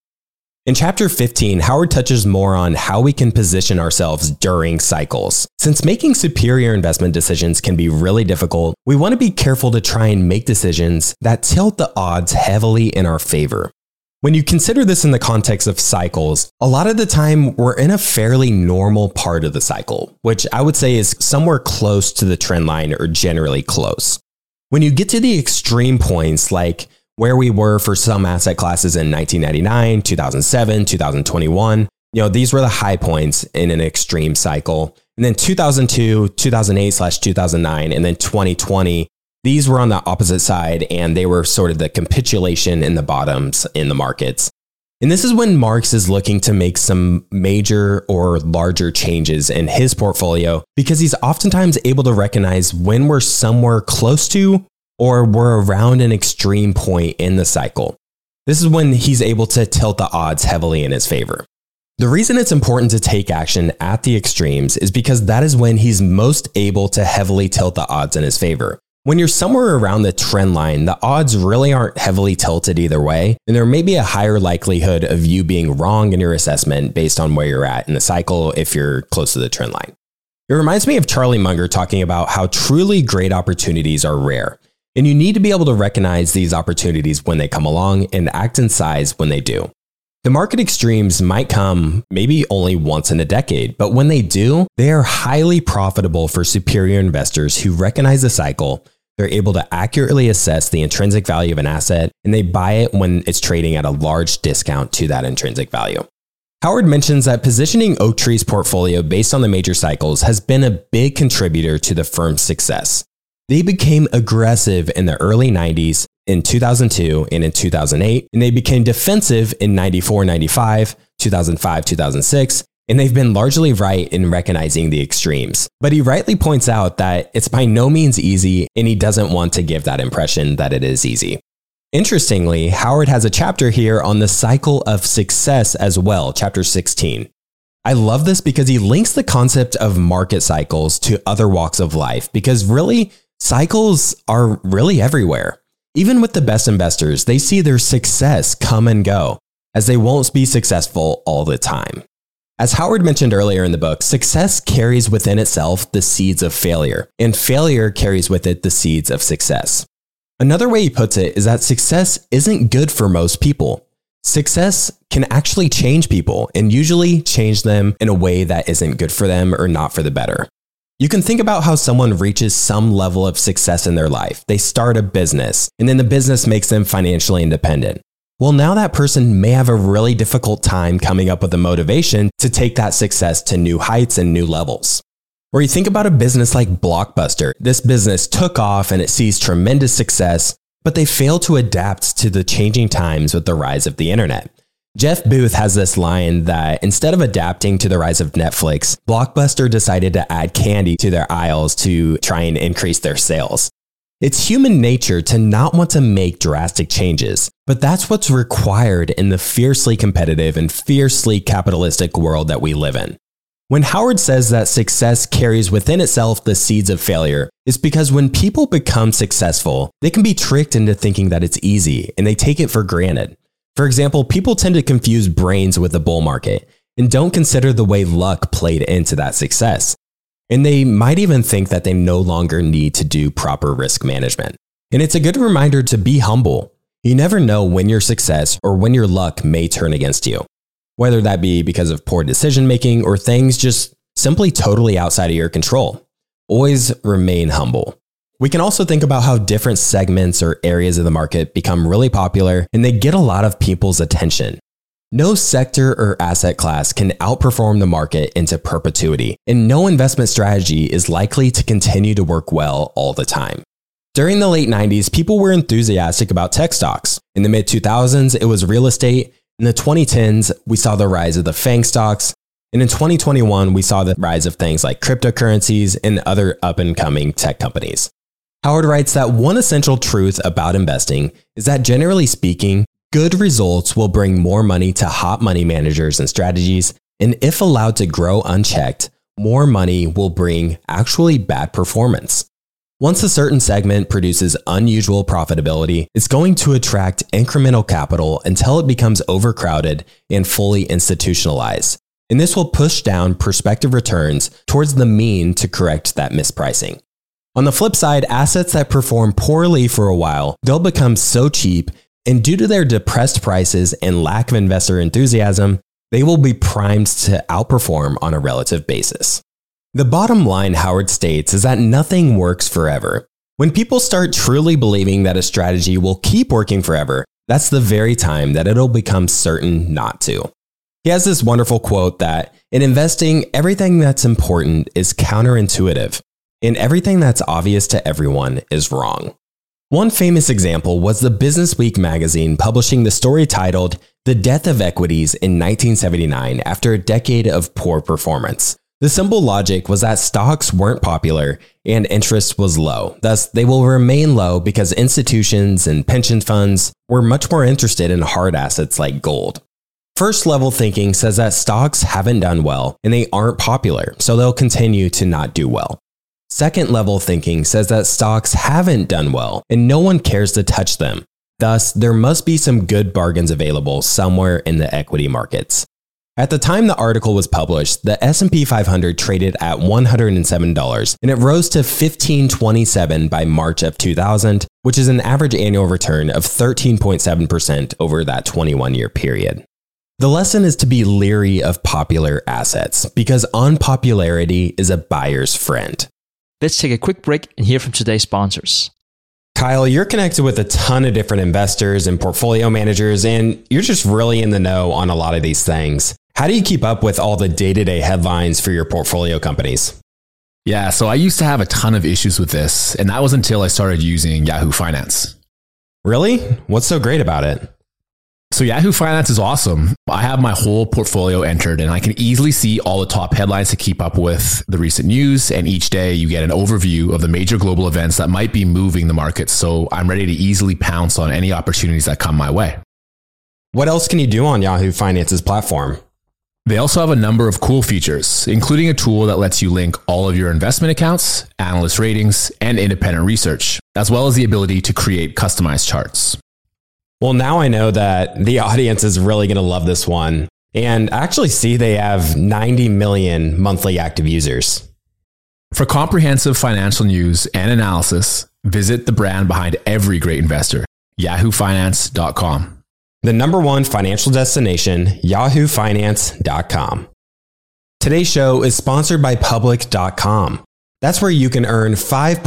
In chapter 15, Howard touches more on how we can position ourselves during cycles. Since making superior investment decisions can be really difficult, we want to be careful to try and make decisions that tilt the odds heavily in our favor. When you consider this in the context of cycles, a lot of the time we're in a fairly normal part of the cycle, which I would say is somewhere close to the trend line or generally close. When you get to the extreme points like where we were for some asset classes in 1999, 2007, 2021. These were the high points in an extreme cycle. And then 2002, 2008/2009, and then 2020, these were on the opposite side, and they were sort of the capitulation in the bottoms in the markets. And this is when Marks is looking to make some major or larger changes in his portfolio because he's oftentimes able to recognize when we're somewhere close to or we're around an extreme point in the cycle. This is when he's able to tilt the odds heavily in his favor. The reason it's important to take action at the extremes is because that is when he's most able to heavily tilt the odds in his favor. When you're somewhere around the trend line, the odds really aren't heavily tilted either way, and there may be a higher likelihood of you being wrong in your assessment based on where you're at in the cycle if you're close to the trend line. It reminds me of Charlie Munger talking about how truly great opportunities are rare. And you need to be able to recognize these opportunities when they come along and act in size when they do. The market extremes might come maybe only once in a decade, but when they do, they are highly profitable for superior investors who recognize the cycle. They're able to accurately assess the intrinsic value of an asset, and they buy it when it's trading at a large discount to that intrinsic value. Howard mentions that positioning Oaktree's portfolio based on the major cycles has been a big contributor to the firm's success. They became aggressive in the early 90s, in 2002, and in 2008, and they became defensive in 94, 95, 2005, 2006, and they've been largely right in recognizing the extremes. But he rightly points out that it's by no means easy, and he doesn't want to give that impression that it is easy. Interestingly, Howard has a chapter here on the cycle of success as well, chapter 16. I love this because he links the concept of market cycles to other walks of life, because really, cycles are really everywhere. Even with the best investors, they see their success come and go, as they won't be successful all the time. As Howard mentioned earlier in the book, success carries within itself the seeds of failure, and failure carries with it the seeds of success. Another way he puts it is that success isn't good for most people. Success can actually change people, and usually change them in a way that isn't good for them or not for the better. You can think about how someone reaches some level of success in their life. They start a business, and then the business makes them financially independent. Well, now that person may have a really difficult time coming up with the motivation to take that success to new heights and new levels. Or you think about a business like Blockbuster. This business took off and it sees tremendous success, but they fail to adapt to the changing times with the rise of the internet. Jeff Booth has this line that instead of adapting to the rise of Netflix, Blockbuster decided to add candy to their aisles to try and increase their sales. It's human nature to not want to make drastic changes, but that's what's required in the fiercely competitive and fiercely capitalistic world that we live in. When Howard says that success carries within itself the seeds of failure, it's because when people become successful, they can be tricked into thinking that it's easy and they take it for granted. For example, people tend to confuse brains with the bull market and don't consider the way luck played into that success. And they might even think that they no longer need to do proper risk management. And it's a good reminder to be humble. You never know when your success or when your luck may turn against you, whether that be because of poor decision making or things just simply totally outside of your control. Always remain humble. We can also think about how different segments or areas of the market become really popular and they get a lot of people's attention. No sector or asset class can outperform the market into perpetuity, and no investment strategy is likely to continue to work well all the time. During the late 90s, people were enthusiastic about tech stocks. In the mid-2000s, it was real estate. In the 2010s, we saw the rise of the FANG stocks. And in 2021, we saw the rise of things like cryptocurrencies and other up-and-coming tech companies. Howard writes that one essential truth about investing is that generally speaking, good results will bring more money to hot money managers and strategies, and if allowed to grow unchecked, more money will bring actually bad performance. Once a certain segment produces unusual profitability, it's going to attract incremental capital until it becomes overcrowded and fully institutionalized. And this will push down prospective returns towards the mean to correct that mispricing. On the flip side, assets that perform poorly for a while, they'll become so cheap, and due to their depressed prices and lack of investor enthusiasm, they will be primed to outperform on a relative basis. The bottom line, Howard states, is that nothing works forever. When people start truly believing that a strategy will keep working forever, that's the very time that it'll become certain not to. He has this wonderful quote that, in investing, everything that's important is counterintuitive, and everything that's obvious to everyone is wrong. One famous example was the Business Week magazine publishing the story titled The Death of Equities in 1979 after a decade of poor performance. The simple logic was that stocks weren't popular and interest was low. Thus, they will remain low because institutions and pension funds were much more interested in hard assets like gold. First level thinking says that stocks haven't done well and they aren't popular, so they'll continue to not do well. Second level thinking says that stocks haven't done well and no one cares to touch them. Thus, there must be some good bargains available somewhere in the equity markets. At the time the article was published, the S&P 500 traded at $107 and it rose to $15.27 by March of 2000, which is an average annual return of 13.7% over that 21-year period. The lesson is to be leery of popular assets because unpopularity is a buyer's friend. Let's take a quick break and hear from today's sponsors. Kyle, you're connected with a ton of different investors and portfolio managers, and you're just really in the know on a lot of these things. How do you keep up with all the day-to-day headlines for your portfolio companies? Yeah, so I used to have a ton of issues with this, and that was until I started using Yahoo Finance. Really? What's so great about it? So Yahoo Finance is awesome. I have my whole portfolio entered and I can easily see all the top headlines to keep up with the recent news. And each day you get an overview of the major global events that might be moving the market. So I'm ready to easily pounce on any opportunities that come my way. What else can you do on Yahoo Finance's platform? They also have a number of cool features, including a tool that lets you link all of your investment accounts, analyst ratings, and independent research, as well as the ability to create customized charts. Well, now I know that the audience is really going to love this one. And I actually see they have 90 million monthly active users. For comprehensive financial news and analysis, visit the brand behind every great investor, yahoofinance.com. The number one financial destination, yahoofinance.com. Today's show is sponsored by Public.com. That's where you can earn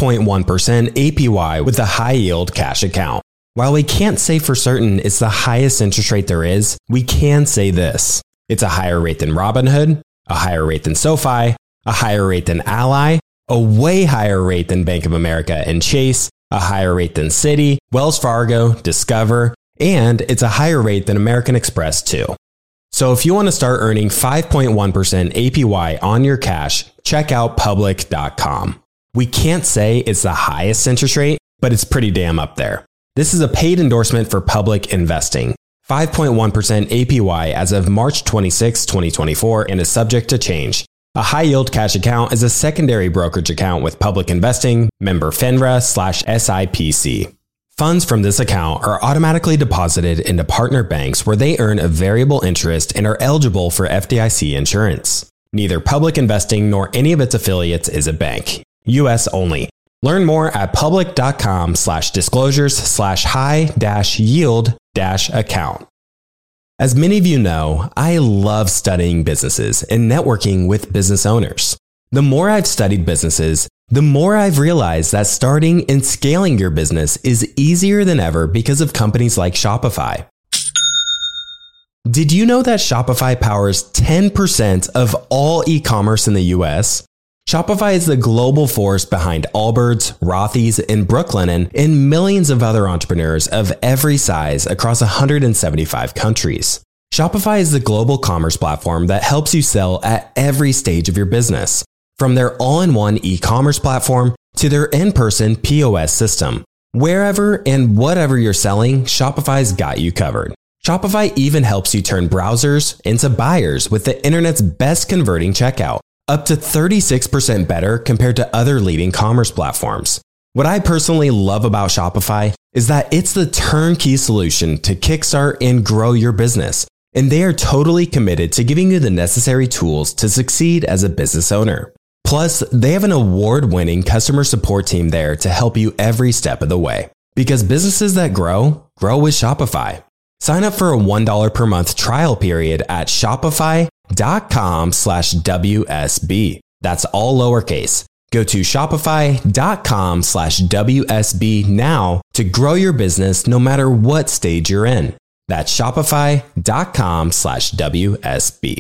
5.1% APY with a high yield cash account. While we can't say for certain it's the highest interest rate there is, we can say this. It's a higher rate than Robinhood, a higher rate than SoFi, a higher rate than Ally, a way higher rate than Bank of America and Chase, a higher rate than Citi, Wells Fargo, Discover, and it's a higher rate than American Express too. So if you want to start earning 5.1% APY on your cash, check out Public.com. We can't say it's the highest interest rate, but it's pretty damn up there. This is a paid endorsement for Public Investing. 5.1% APY as of March 26, 2024 and is subject to change. A high yield cash account is a secondary brokerage account with Public Investing, member FINRA/SIPC. Funds from this account are automatically deposited into partner banks where they earn a variable interest and are eligible for FDIC insurance. Neither Public Investing nor any of its affiliates is a bank. US only. Learn more at public.com/disclosures/high-yield-account. As many of you know, I love studying businesses and networking with business owners. The more I've studied businesses, the more I've realized that starting and scaling your business is easier than ever because of companies like Shopify. Did you know that Shopify powers 10% of all e-commerce in the US? Shopify is the global force behind Allbirds, Rothy's, and Brooklinen, and millions of other entrepreneurs of every size across 175 countries. Shopify is the global commerce platform that helps you sell at every stage of your business, from their all-in-one e-commerce platform to their in-person POS system. Wherever and whatever you're selling, Shopify's got you covered. Shopify even helps you turn browsers into buyers with the internet's best converting checkout, up to 36% better compared to other leading commerce platforms. What I personally love about Shopify is that it's the turnkey solution to kickstart and grow your business, and they are totally committed to giving you the necessary tools to succeed as a business owner. Plus, they have an award-winning customer support team there to help you every step of the way. Because businesses that grow with Shopify. Sign up for a $1 per month trial period at shopify.com/WSB. That's all lowercase. Go to shopify.com/WSB now to grow your business no matter what stage you're in. That's shopify.com/WSB.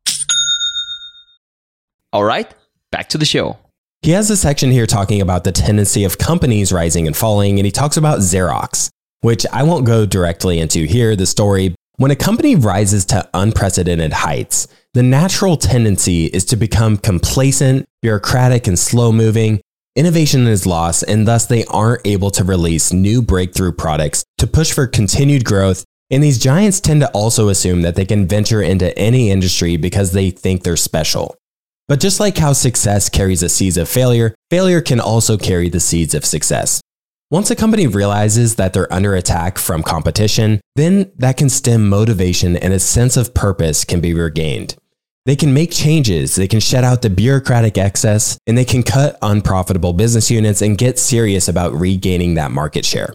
All right, back to the show. He has a section here talking about the tendency of companies rising and falling, and he talks about Xerox, which I won't go directly into here, the story. When a company rises to unprecedented heights, the natural tendency is to become complacent, bureaucratic, and slow-moving. Innovation is lost, and thus they aren't able to release new breakthrough products to push for continued growth. And these giants tend to also assume that they can venture into any industry because they think they're special. But just like how success carries the seeds of failure, failure can also carry the seeds of success. Once a company realizes that they're under attack from competition, then that can stem motivation and a sense of purpose can be regained. They can make changes, they can shed out the bureaucratic excess, and they can cut unprofitable business units and get serious about regaining that market share.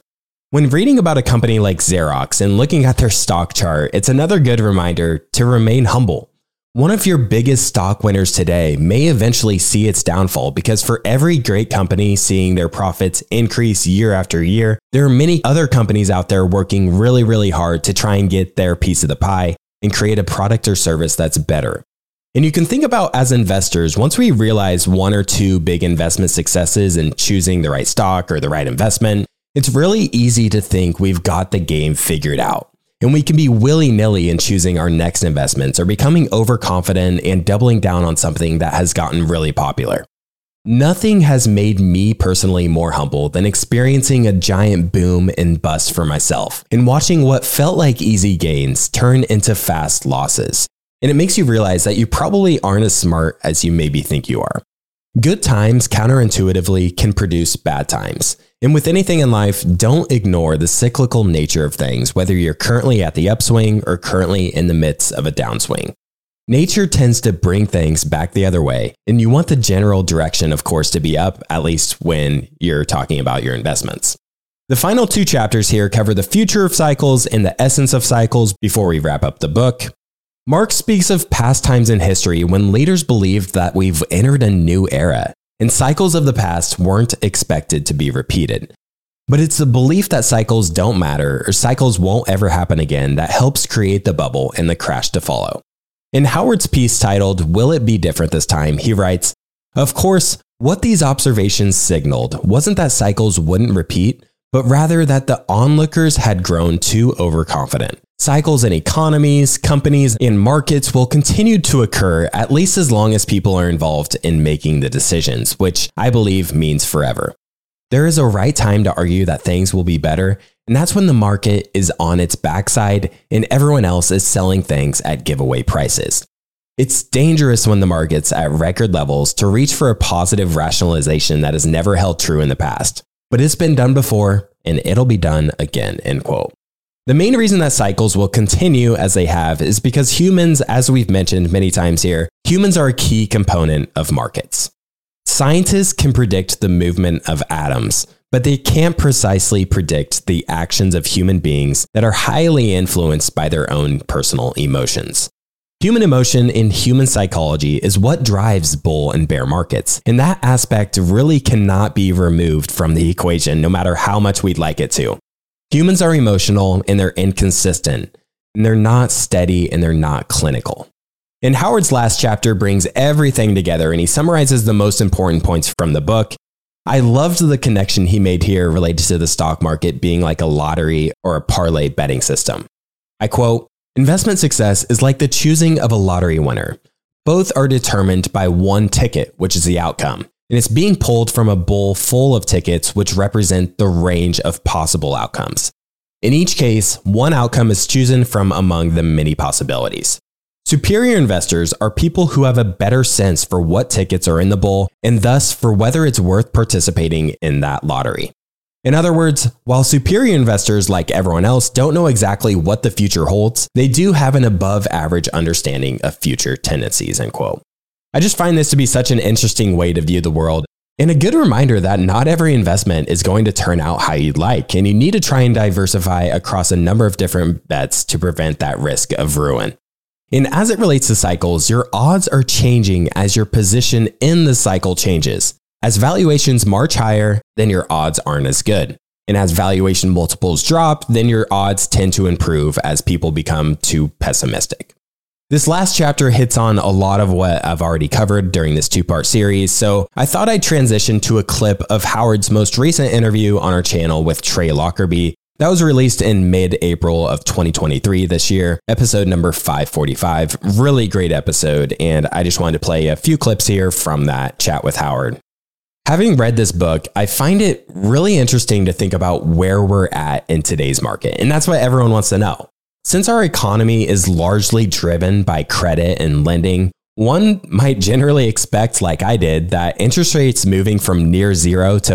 When reading about a company like Xerox and looking at their stock chart, it's another good reminder to remain humble. One of your biggest stock winners today may eventually see its downfall because for every great company seeing their profits increase year after year, there are many other companies out there working really, really hard to try and get their piece of the pie and create a product or service that's better. And you can think about as investors, once we realize one or two big investment successes in choosing the right stock or the right investment, it's really easy to think we've got the game figured out. And we can be willy-nilly in choosing our next investments or becoming overconfident and doubling down on something that has gotten really popular. Nothing has made me personally more humble than experiencing a giant boom and bust for myself and watching what felt like easy gains turn into fast losses. And it makes you realize that you probably aren't as smart as you maybe think you are. Good times counterintuitively can produce bad times. And with anything in life, don't ignore the cyclical nature of things, whether you're currently at the upswing or currently in the midst of a downswing. Nature tends to bring things back the other way, and you want the general direction, of course, to be up, at least when you're talking about your investments. The final two chapters here cover the future of cycles and the essence of cycles before we wrap up the book. Marx speaks of past times in history when leaders believed that we've entered a new era, and cycles of the past weren't expected to be repeated. But it's the belief that cycles don't matter or cycles won't ever happen again that helps create the bubble and the crash to follow. In Howard's piece titled, "Will It Be Different This Time?" he writes, "Of course, what these observations signaled wasn't that cycles wouldn't repeat, but rather that the onlookers had grown too overconfident. Cycles in economies, companies, and markets will continue to occur at least as long as people are involved in making the decisions, which I believe means forever. There is a right time to argue that things will be better, and that's when the market is on its backside and everyone else is selling things at giveaway prices. It's dangerous when the market's at record levels to reach for a positive rationalization that has never held true in the past. But it's been done before, and it'll be done again," end quote. The main reason that cycles will continue as they have is because humans, as we've mentioned many times here, humans are a key component of markets. Scientists can predict the movement of atoms, but they can't precisely predict the actions of human beings that are highly influenced by their own personal emotions. Human emotion in human psychology is what drives bull and bear markets, and that aspect really cannot be removed from the equation no matter how much we'd like it to. Humans are emotional and they're inconsistent, and they're not steady and they're not clinical. And Howard's last chapter brings everything together and he summarizes the most important points from the book. I loved the connection he made here related to the stock market being like a lottery or a parlay betting system. I quote, "Investment success is like the choosing of a lottery winner. Both are determined by one ticket, which is the outcome. And it's being pulled from a bowl full of tickets which represent the range of possible outcomes. In each case, one outcome is chosen from among the many possibilities. Superior investors are people who have a better sense for what tickets are in the bowl and thus for whether it's worth participating in that lottery. In other words, while superior investors like everyone else don't know exactly what the future holds, they do have an above average understanding of future tendencies," end quote. I just find this to be such an interesting way to view the world and a good reminder that not every investment is going to turn out how you'd like, and you need to try and diversify across a number of different bets to prevent that risk of ruin. And as it relates to cycles, your odds are changing as your position in the cycle changes. As valuations march higher, then your odds aren't as good. And as valuation multiples drop, then your odds tend to improve as people become too pessimistic. This last chapter hits on a lot of what I've already covered during this two-part series, so I thought I'd transition to a clip of Howard's most recent interview on our channel with Trey Lockerbie. That was released in mid-April of 2023 this year, episode number 545. Really great episode, and I just wanted to play a few clips here from that chat with Howard. Having read this book, I find it really interesting to think about where we're at in today's market, and that's what everyone wants to know. Since our economy is largely driven by credit and lending, one might generally expect, like I did, that interest rates moving from near 0 to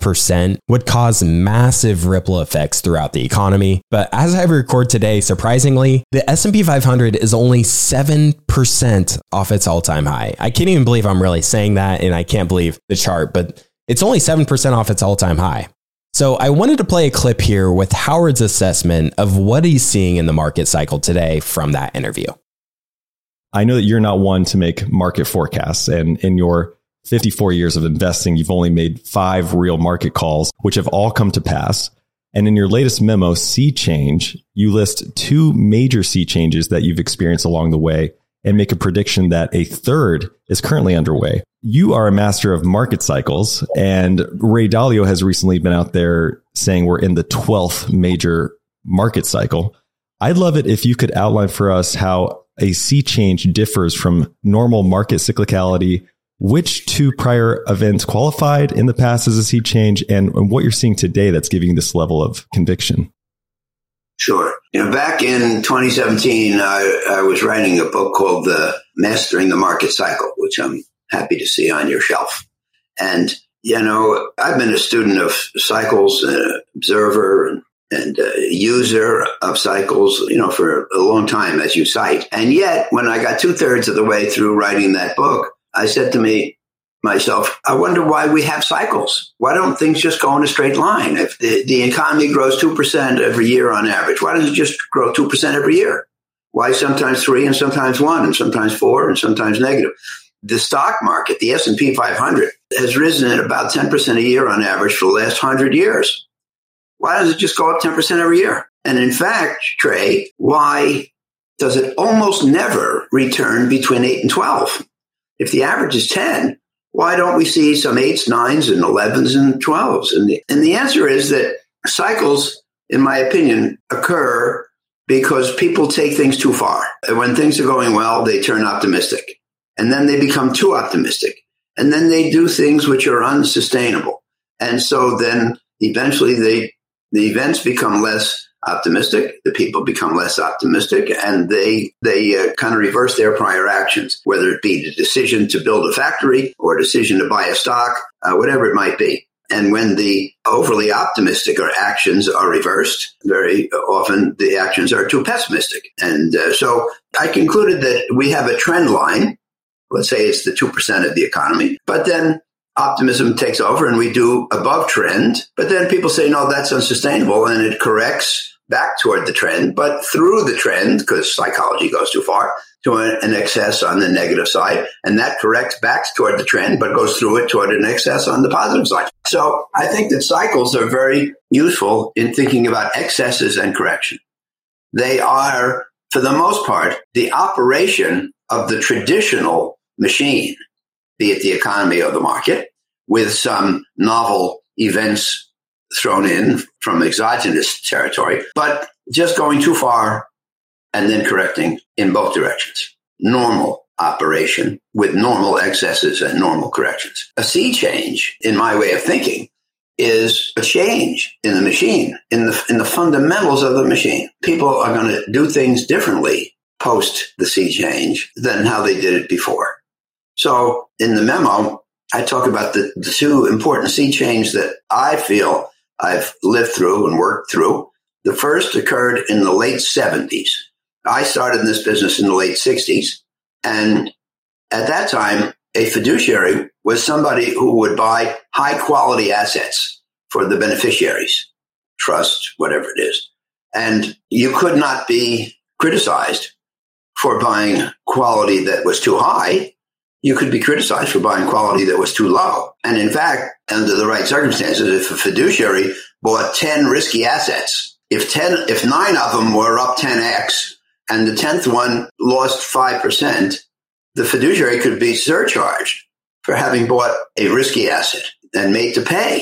5% would cause massive ripple effects throughout the economy. But as I record today, surprisingly, the S&P 500 is only 7% off its all-time high. I can't even believe I'm really saying that, and I can't believe the chart, but it's only 7% off its all-time high. So I wanted to play a clip here with Howard's assessment of what he's seeing in the market cycle today from that interview. I know that you're not one to make market forecasts, and in your 54 years of investing, you've only made 5 real market calls, which have all come to pass. And in your latest memo, Sea Change, you list 2 major sea changes that you've experienced along the way and make a prediction that a third is currently underway. You are a master of market cycles, and Ray Dalio has recently been out there saying we're in the 12th major market cycle. I'd love it if you could outline for us how a sea change differs from normal market cyclicality, which 2 prior events qualified in the past as a sea change, and what you're seeing today that's giving you this level of conviction. Sure. Back in 2017, I was writing a book called Mastering the Market Cycle, which I'm happy to see on your shelf. And, I've been a student of cycles, observer and user of cycles, for a long time, as you cite. And yet, when I got 2/3 of the way through writing that book, I said to myself, I wonder why we have cycles. Why don't things just go in a straight line? If the economy grows 2% every year on average, why doesn't it just grow 2% every year? Why sometimes 3 and sometimes 1 and sometimes 4 and sometimes negative? The stock market, the S&P 500, has risen at about 10% a year on average for the last 100 years. Why does it just go up 10% every year? And in fact, Trey, why does it almost never return between 8 and 12? If the average is 10, why don't we see some 8s, 9s, and 11s and 12s? And the answer is that cycles, in my opinion, occur because people take things too far. When things are going well, they turn optimistic. And then they become too optimistic. And then they do things which are unsustainable. And so then eventually the events become less optimistic, the people become less optimistic, and they kind of reverse their prior actions, whether it be the decision to build a factory or a decision to buy a stock, whatever it might be. And when the overly optimistic actions are reversed, very often the actions are too pessimistic. And so I concluded that we have a trend line. Let's say it's the 2% of the economy, but then optimism takes over and we do above trend, but then people say, no, that's unsustainable, and it corrects back toward the trend, but through the trend, because psychology goes too far, to an excess on the negative side, and that corrects back toward the trend, but goes through it toward an excess on the positive side. So I think that cycles are very useful in thinking about excesses and correction. They are, for the most part, the operation of the traditional machine, be it the economy or the market, with some novel events thrown in from exogenous territory, but just going too far and then correcting in both directions. Normal operation with normal excesses and normal corrections. A sea change, in my way of thinking, is a change in the machine, in the fundamentals of the machine. People are going to do things differently post the sea change than how they did it before. So in the memo, I talk about the 2 important sea changes that I feel I've lived through and worked through. The first occurred in the late 70s. I started in this business in the late 60s. And at that time, a fiduciary was somebody who would buy high quality assets for the beneficiaries, trust, whatever it is. And you could not be criticized for buying quality that was too high. You could be criticized for buying quality that was too low. And in fact, under the right circumstances, if a fiduciary bought 10 risky assets, if 9 of them were up 10x and the 10th one lost 5%, the fiduciary could be surcharged for having bought a risky asset and made to pay.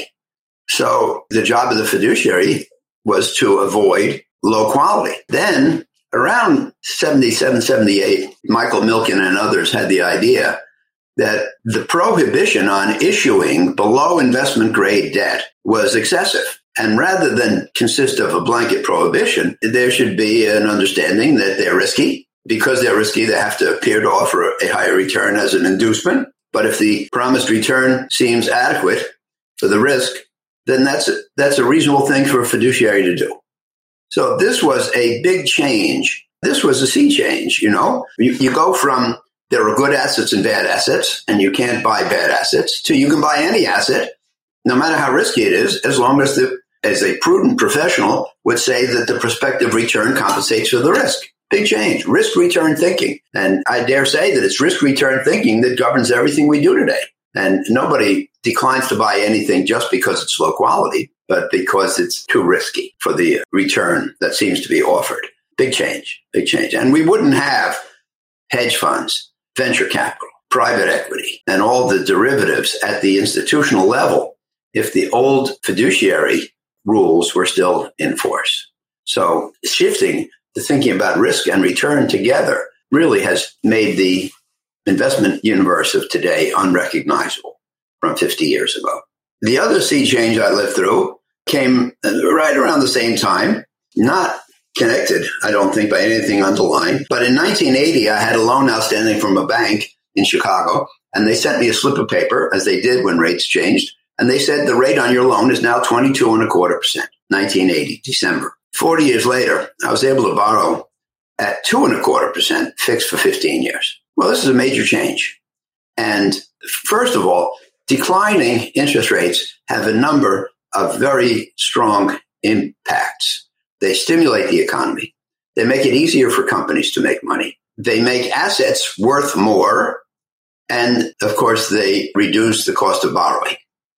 So the job of the fiduciary was to avoid low quality. Then around 77, 78, Michael Milken and others had the idea that the prohibition on issuing below investment grade debt was excessive. And rather than consist of a blanket prohibition, there should be an understanding that they're risky. Because they're risky, they have to appear to offer a higher return as an inducement. But if the promised return seems adequate for the risk, then that's a reasonable thing for a fiduciary to do. So this was a big change. This was a sea change, you know. You go from there are good assets and bad assets, and you can't buy bad assets, to you can buy any asset, no matter how risky it is, as long as a prudent professional would say that the prospective return compensates for the risk. Big change, risk-return thinking. And I dare say that it's risk-return thinking that governs everything we do today. And nobody declines to buy anything just because it's low quality, but because it's too risky for the return that seems to be offered. Big change, big change. And we wouldn't have hedge funds, venture capital, private equity, and all the derivatives at the institutional level if the old fiduciary rules were still in force. So shifting to thinking about risk and return together really has made the investment universe of today unrecognizable from 50 years ago. The other sea change I lived through came right around the same time, not connected, I don't think, by anything underlying. But in 1980, I had a loan outstanding from a bank in Chicago, and they sent me a slip of paper, as they did when rates changed. And they said the rate on your loan is now 22.25%, 1980, December. 40 years later, I was able to borrow at 2.25% fixed for 15 years. Well, this is a major change. And first of all, declining interest rates have a number of very strong impacts. They stimulate the economy. They make it easier for companies to make money. They make assets worth more. And of course, they reduce the cost of borrowing.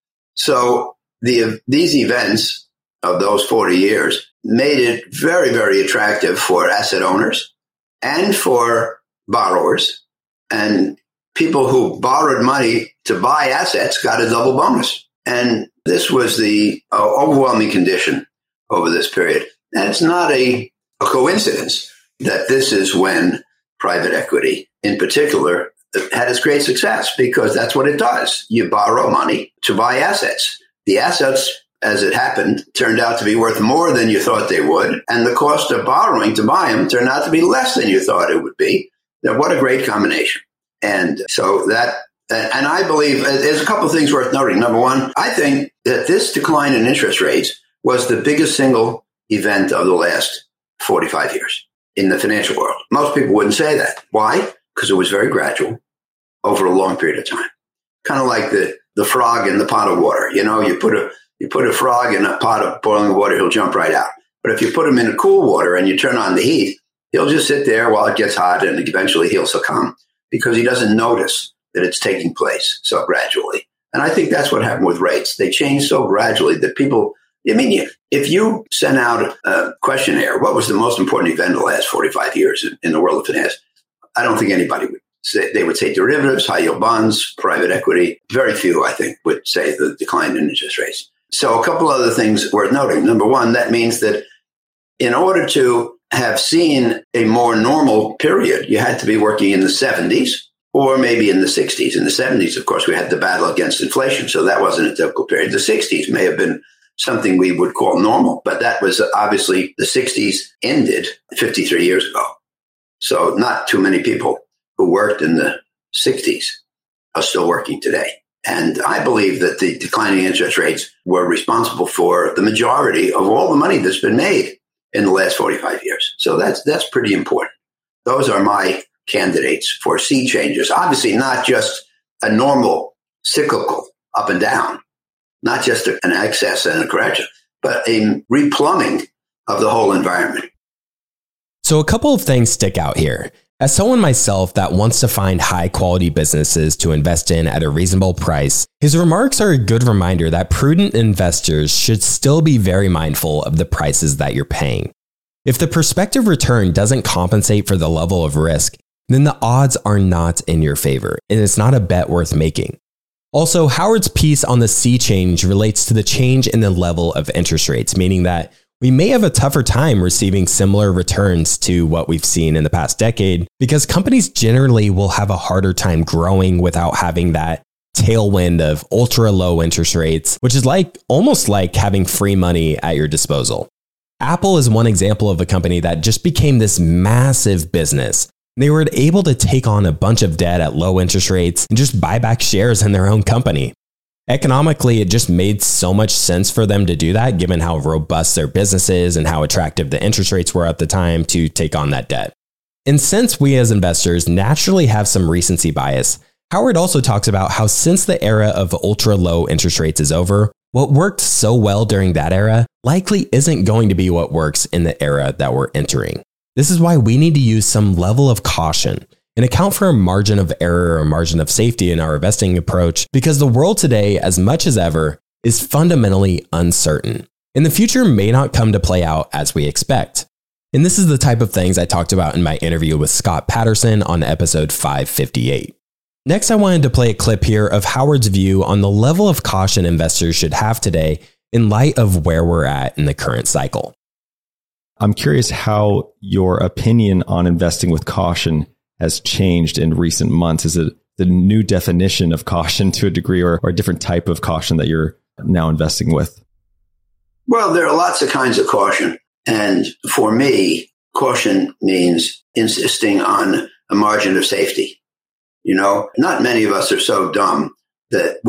So these events of those 40 years made it very, very attractive for asset owners and for borrowers. And people who borrowed money to buy assets got a double bonus. And this was the overwhelming condition over this period. And it's not a coincidence that this is when private equity, in particular, had its great success, because that's what it does. You borrow money to buy assets. The assets, as it happened, turned out to be worth more than you thought they would. And the cost of borrowing to buy them turned out to be less than you thought it would be. Now, what a great combination. And so and I believe there's a couple of things worth noting. Number one, I think that this decline in interest rates was the biggest single event of the last 45 years in the financial world. Most people wouldn't say that. Why? Because it was very gradual over a long period of time. Kind of like the frog in the pot of water. You know, you put a frog in a pot of boiling water, he'll jump right out. But if you put him in cool water and you turn on the heat, he'll just sit there while it gets hot, and eventually he'll succumb because he doesn't notice that it's taking place so gradually. And I think that's what happened with rates. They changed so gradually that people, if you sent out a questionnaire, what was the most important event in the last 45 years in the world of finance? I don't think anybody would say. They would say derivatives, high yield bonds, private equity. Very few, I think, would say the decline in interest rates. So a couple other things worth noting. Number one, that means that in order to have seen a more normal period, you had to be working in the 70s or maybe in the 60s. In the 70s, of course, we had the battle against inflation, so that wasn't a typical period. The 60s may have been something we would call normal, but that was obviously the 60s ended 53 years ago. So not too many people who worked in the 60s are still working today. And I believe that the declining interest rates were responsible for the majority of all the money that's been made in the last 45 years. So that's pretty important. Those are my candidates for sea changes. Obviously, not just a normal cyclical up and down, not just an excess and a correction, but a replumbing of the whole environment. So a couple of things stick out here. As someone myself that wants to find high quality businesses to invest in at a reasonable price, his remarks are a good reminder that prudent investors should still be very mindful of the prices that you're paying. If the prospective return doesn't compensate for the level of risk, then the odds are not in your favor, and it's not a bet worth making. Also, Howard's piece on the sea change relates to the change in the level of interest rates, meaning that we may have a tougher time receiving similar returns to what we've seen in the past decade because companies generally will have a harder time growing without having that tailwind of ultra low interest rates, which is almost like having free money at your disposal. Apple is one example of a company that just became this massive business. They were able to take on a bunch of debt at low interest rates and just buy back shares in their own company. Economically, it just made so much sense for them to do that, given how robust their business is and how attractive the interest rates were at the time to take on that debt. And since we as investors naturally have some recency bias, Howard also talks about how since the era of ultra low interest rates is over, What worked so well during that era likely isn't going to be what works in the era that we're entering. This is why we need to use some level of caution and account for a margin of error or margin of safety in our investing approach, because the world today, as much as ever, is fundamentally uncertain, and the future may not come to play out as we expect. And this is the type of things I talked about in my interview with Scott Patterson on episode 558. Next, I wanted to play a clip here of Howard's view on the level of caution investors should have today in light of where we're at in the current cycle. I'm curious how your opinion on investing with caution has changed in recent months. Is it the new definition of caution to a degree, or a different type of caution that you're now investing with? Well, there are lots of kinds of caution. And for me, caution means insisting on a margin of safety. You know, not many of us are so dumb that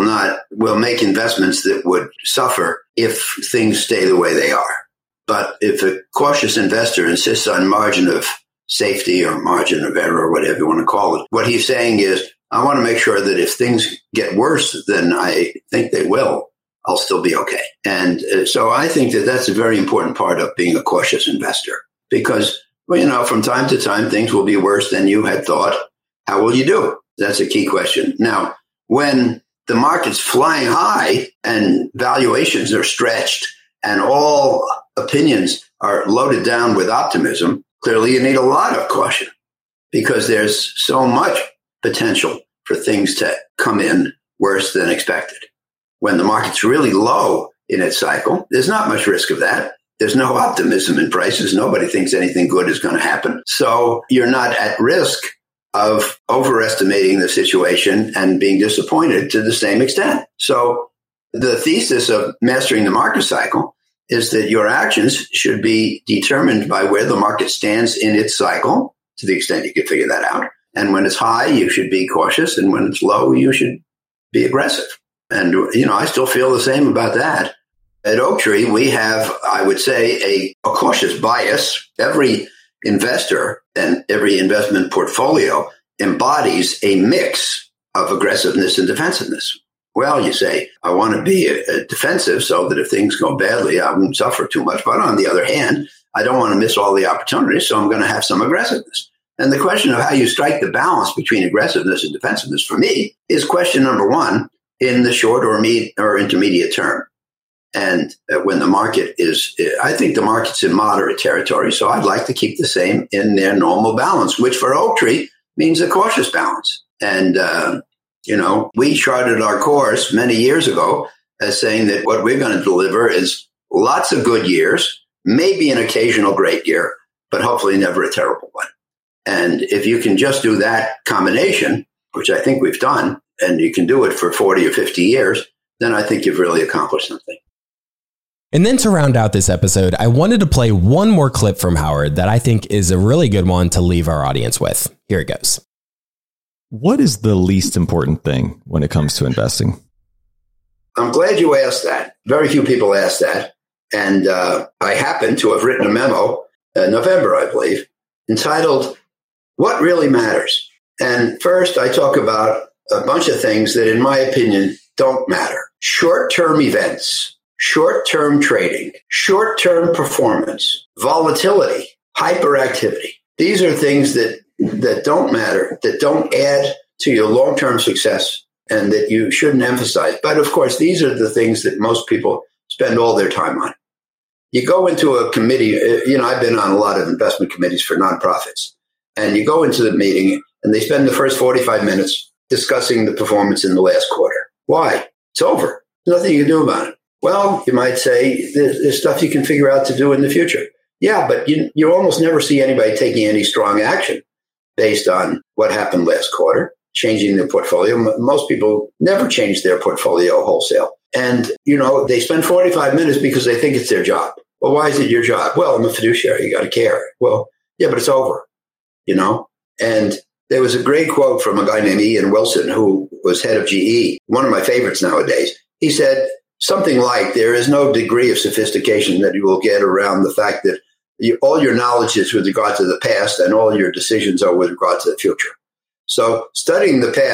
we'll make investments that would suffer if things stay the way they are. But if a cautious investor insists on margin of safety or margin of error, or whatever you want to call it, what he's saying is, I want to make sure that if things get worse than I think they will, I'll still be okay. And so I think that that's a very important part of being a cautious investor, because, well, you know, from time to time, things will be worse than you had thought. How will you do? That's a key question. Now, when the market's flying high and valuations are stretched and all opinions are loaded down with optimism, clearly you need a lot of caution, because there's so much potential for things to come in worse than expected. When the market's really low in its cycle, there's not much risk of that. There's no optimism in prices. Nobody thinks anything good is going to happen. So you're not at risk of overestimating the situation and being disappointed to the same extent. So the thesis of mastering the market cycle is that your actions should be determined by where the market stands in its cycle, to the extent you can figure that out. And when it's high, you should be cautious. And when it's low, you should be aggressive. And, you know, I still feel the same about that. At Oaktree, we have, I would say, a cautious bias. Every investor and every investment portfolio embodies a mix of aggressiveness and defensiveness. Well, you say, I want to be defensive so that if things go badly, I won't suffer too much. But on the other hand, I don't want to miss all the opportunities, so I'm going to have some aggressiveness. And the question of how you strike the balance between aggressiveness and defensiveness, for me, is question number one in the short or intermediate term. And when the market is, I think the market's in moderate territory, so I'd like to keep the same in their normal balance, which for Oaktree means a cautious balance. And, you know, we charted our course many years ago as saying that what we're going to deliver is lots of good years, maybe an occasional great year, but hopefully never a terrible one. And if you can just do that combination, which I think we've done, and you can do it for 40 or 50 years, then I think you've really accomplished something. And then to round out this episode, I wanted to play one more clip from Howard that I think is a really good one to leave our audience with. Here it goes. What is the least important thing when it comes to investing? I'm glad you asked that. Very few people ask that. And I happen to have written a memo in November, I believe, entitled, What Really Matters? And first, I talk about a bunch of things that, in my opinion, don't matter. Short-term events, short-term trading, short-term performance, volatility, hyperactivity. These are things that don't matter, that don't add to your long-term success, and that you shouldn't emphasize. But of course, these are the things that most people spend all their time on. You go into a committee, you know, I've been on a lot of investment committees for nonprofits, and you go into the meeting and they spend the first 45 minutes discussing the performance in the last quarter. Why? It's over. There's nothing you can do about it. Well, you might say there's stuff you can figure out to do in the future. Yeah, but you almost never see anybody taking any strong action based on what happened last quarter, changing their portfolio. Most people never change their portfolio wholesale. And, you know, they spend 45 minutes because they think it's their job. Well, why is it your job? Well, I'm a fiduciary. You got to care. Well, yeah, but it's over, you know? And there was a great quote from a guy named Ian Wilson, who was head of GE, one of my favorites nowadays. He said something like, there is no degree of sophistication that you will get around the fact that all your knowledge is with regard to the past and all your decisions are with regard to the future. So studying the past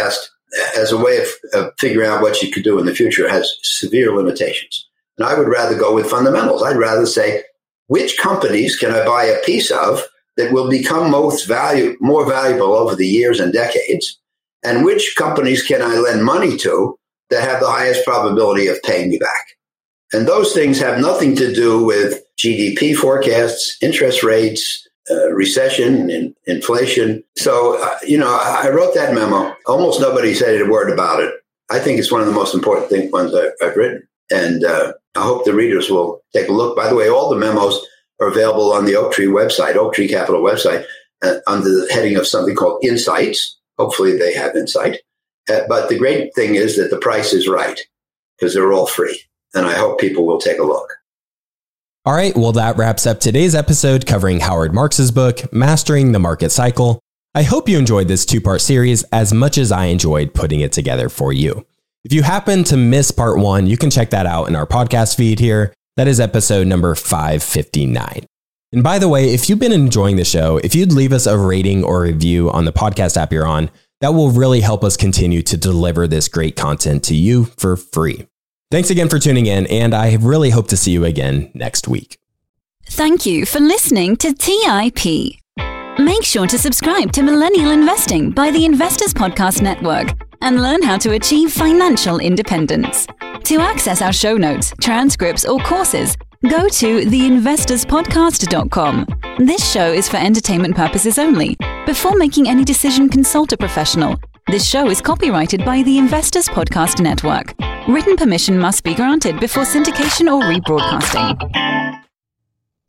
as a way of figuring out what you could do in the future has severe limitations. And I would rather go with fundamentals. I'd rather say, which companies can I buy a piece of that will become more valuable over the years and decades? And which companies can I lend money to that have the highest probability of paying me back? And those things have nothing to do with GDP forecasts, interest rates, recession, and inflation. So, I wrote that memo. Almost nobody said a word about it. I think it's one of the most important ones I've written. And I hope the readers will take a look. By the way, all the memos are available on the Oaktree website, Oaktree Capital website, under the heading of something called Insights. Hopefully they have insight. But the great thing is that the price is right because they're all free. And I hope people will take a look. All right, well, that wraps up today's episode covering Howard Marks's book, Mastering the Market Cycle. I hope you enjoyed this two-part series as much as I enjoyed putting it together for you. If you happen to miss part 1, you can check that out in our podcast feed here. That is episode number 559. And by the way, if you've been enjoying the show, if you'd leave us a rating or review on the podcast app you're on, that will really help us continue to deliver this great content to you for free. Thanks again for tuning in, and I really hope to see you again next week. Thank you for listening to TIP. Make sure to subscribe to Millennial Investing by the Investors Podcast Network and learn how to achieve financial independence. To access our show notes, transcripts, or courses, go to theinvestorspodcast.com. This show is for entertainment purposes only. Before making any decision, consult a professional. This show is copyrighted by the Investors Podcast Network. Written permission must be granted before syndication or rebroadcasting.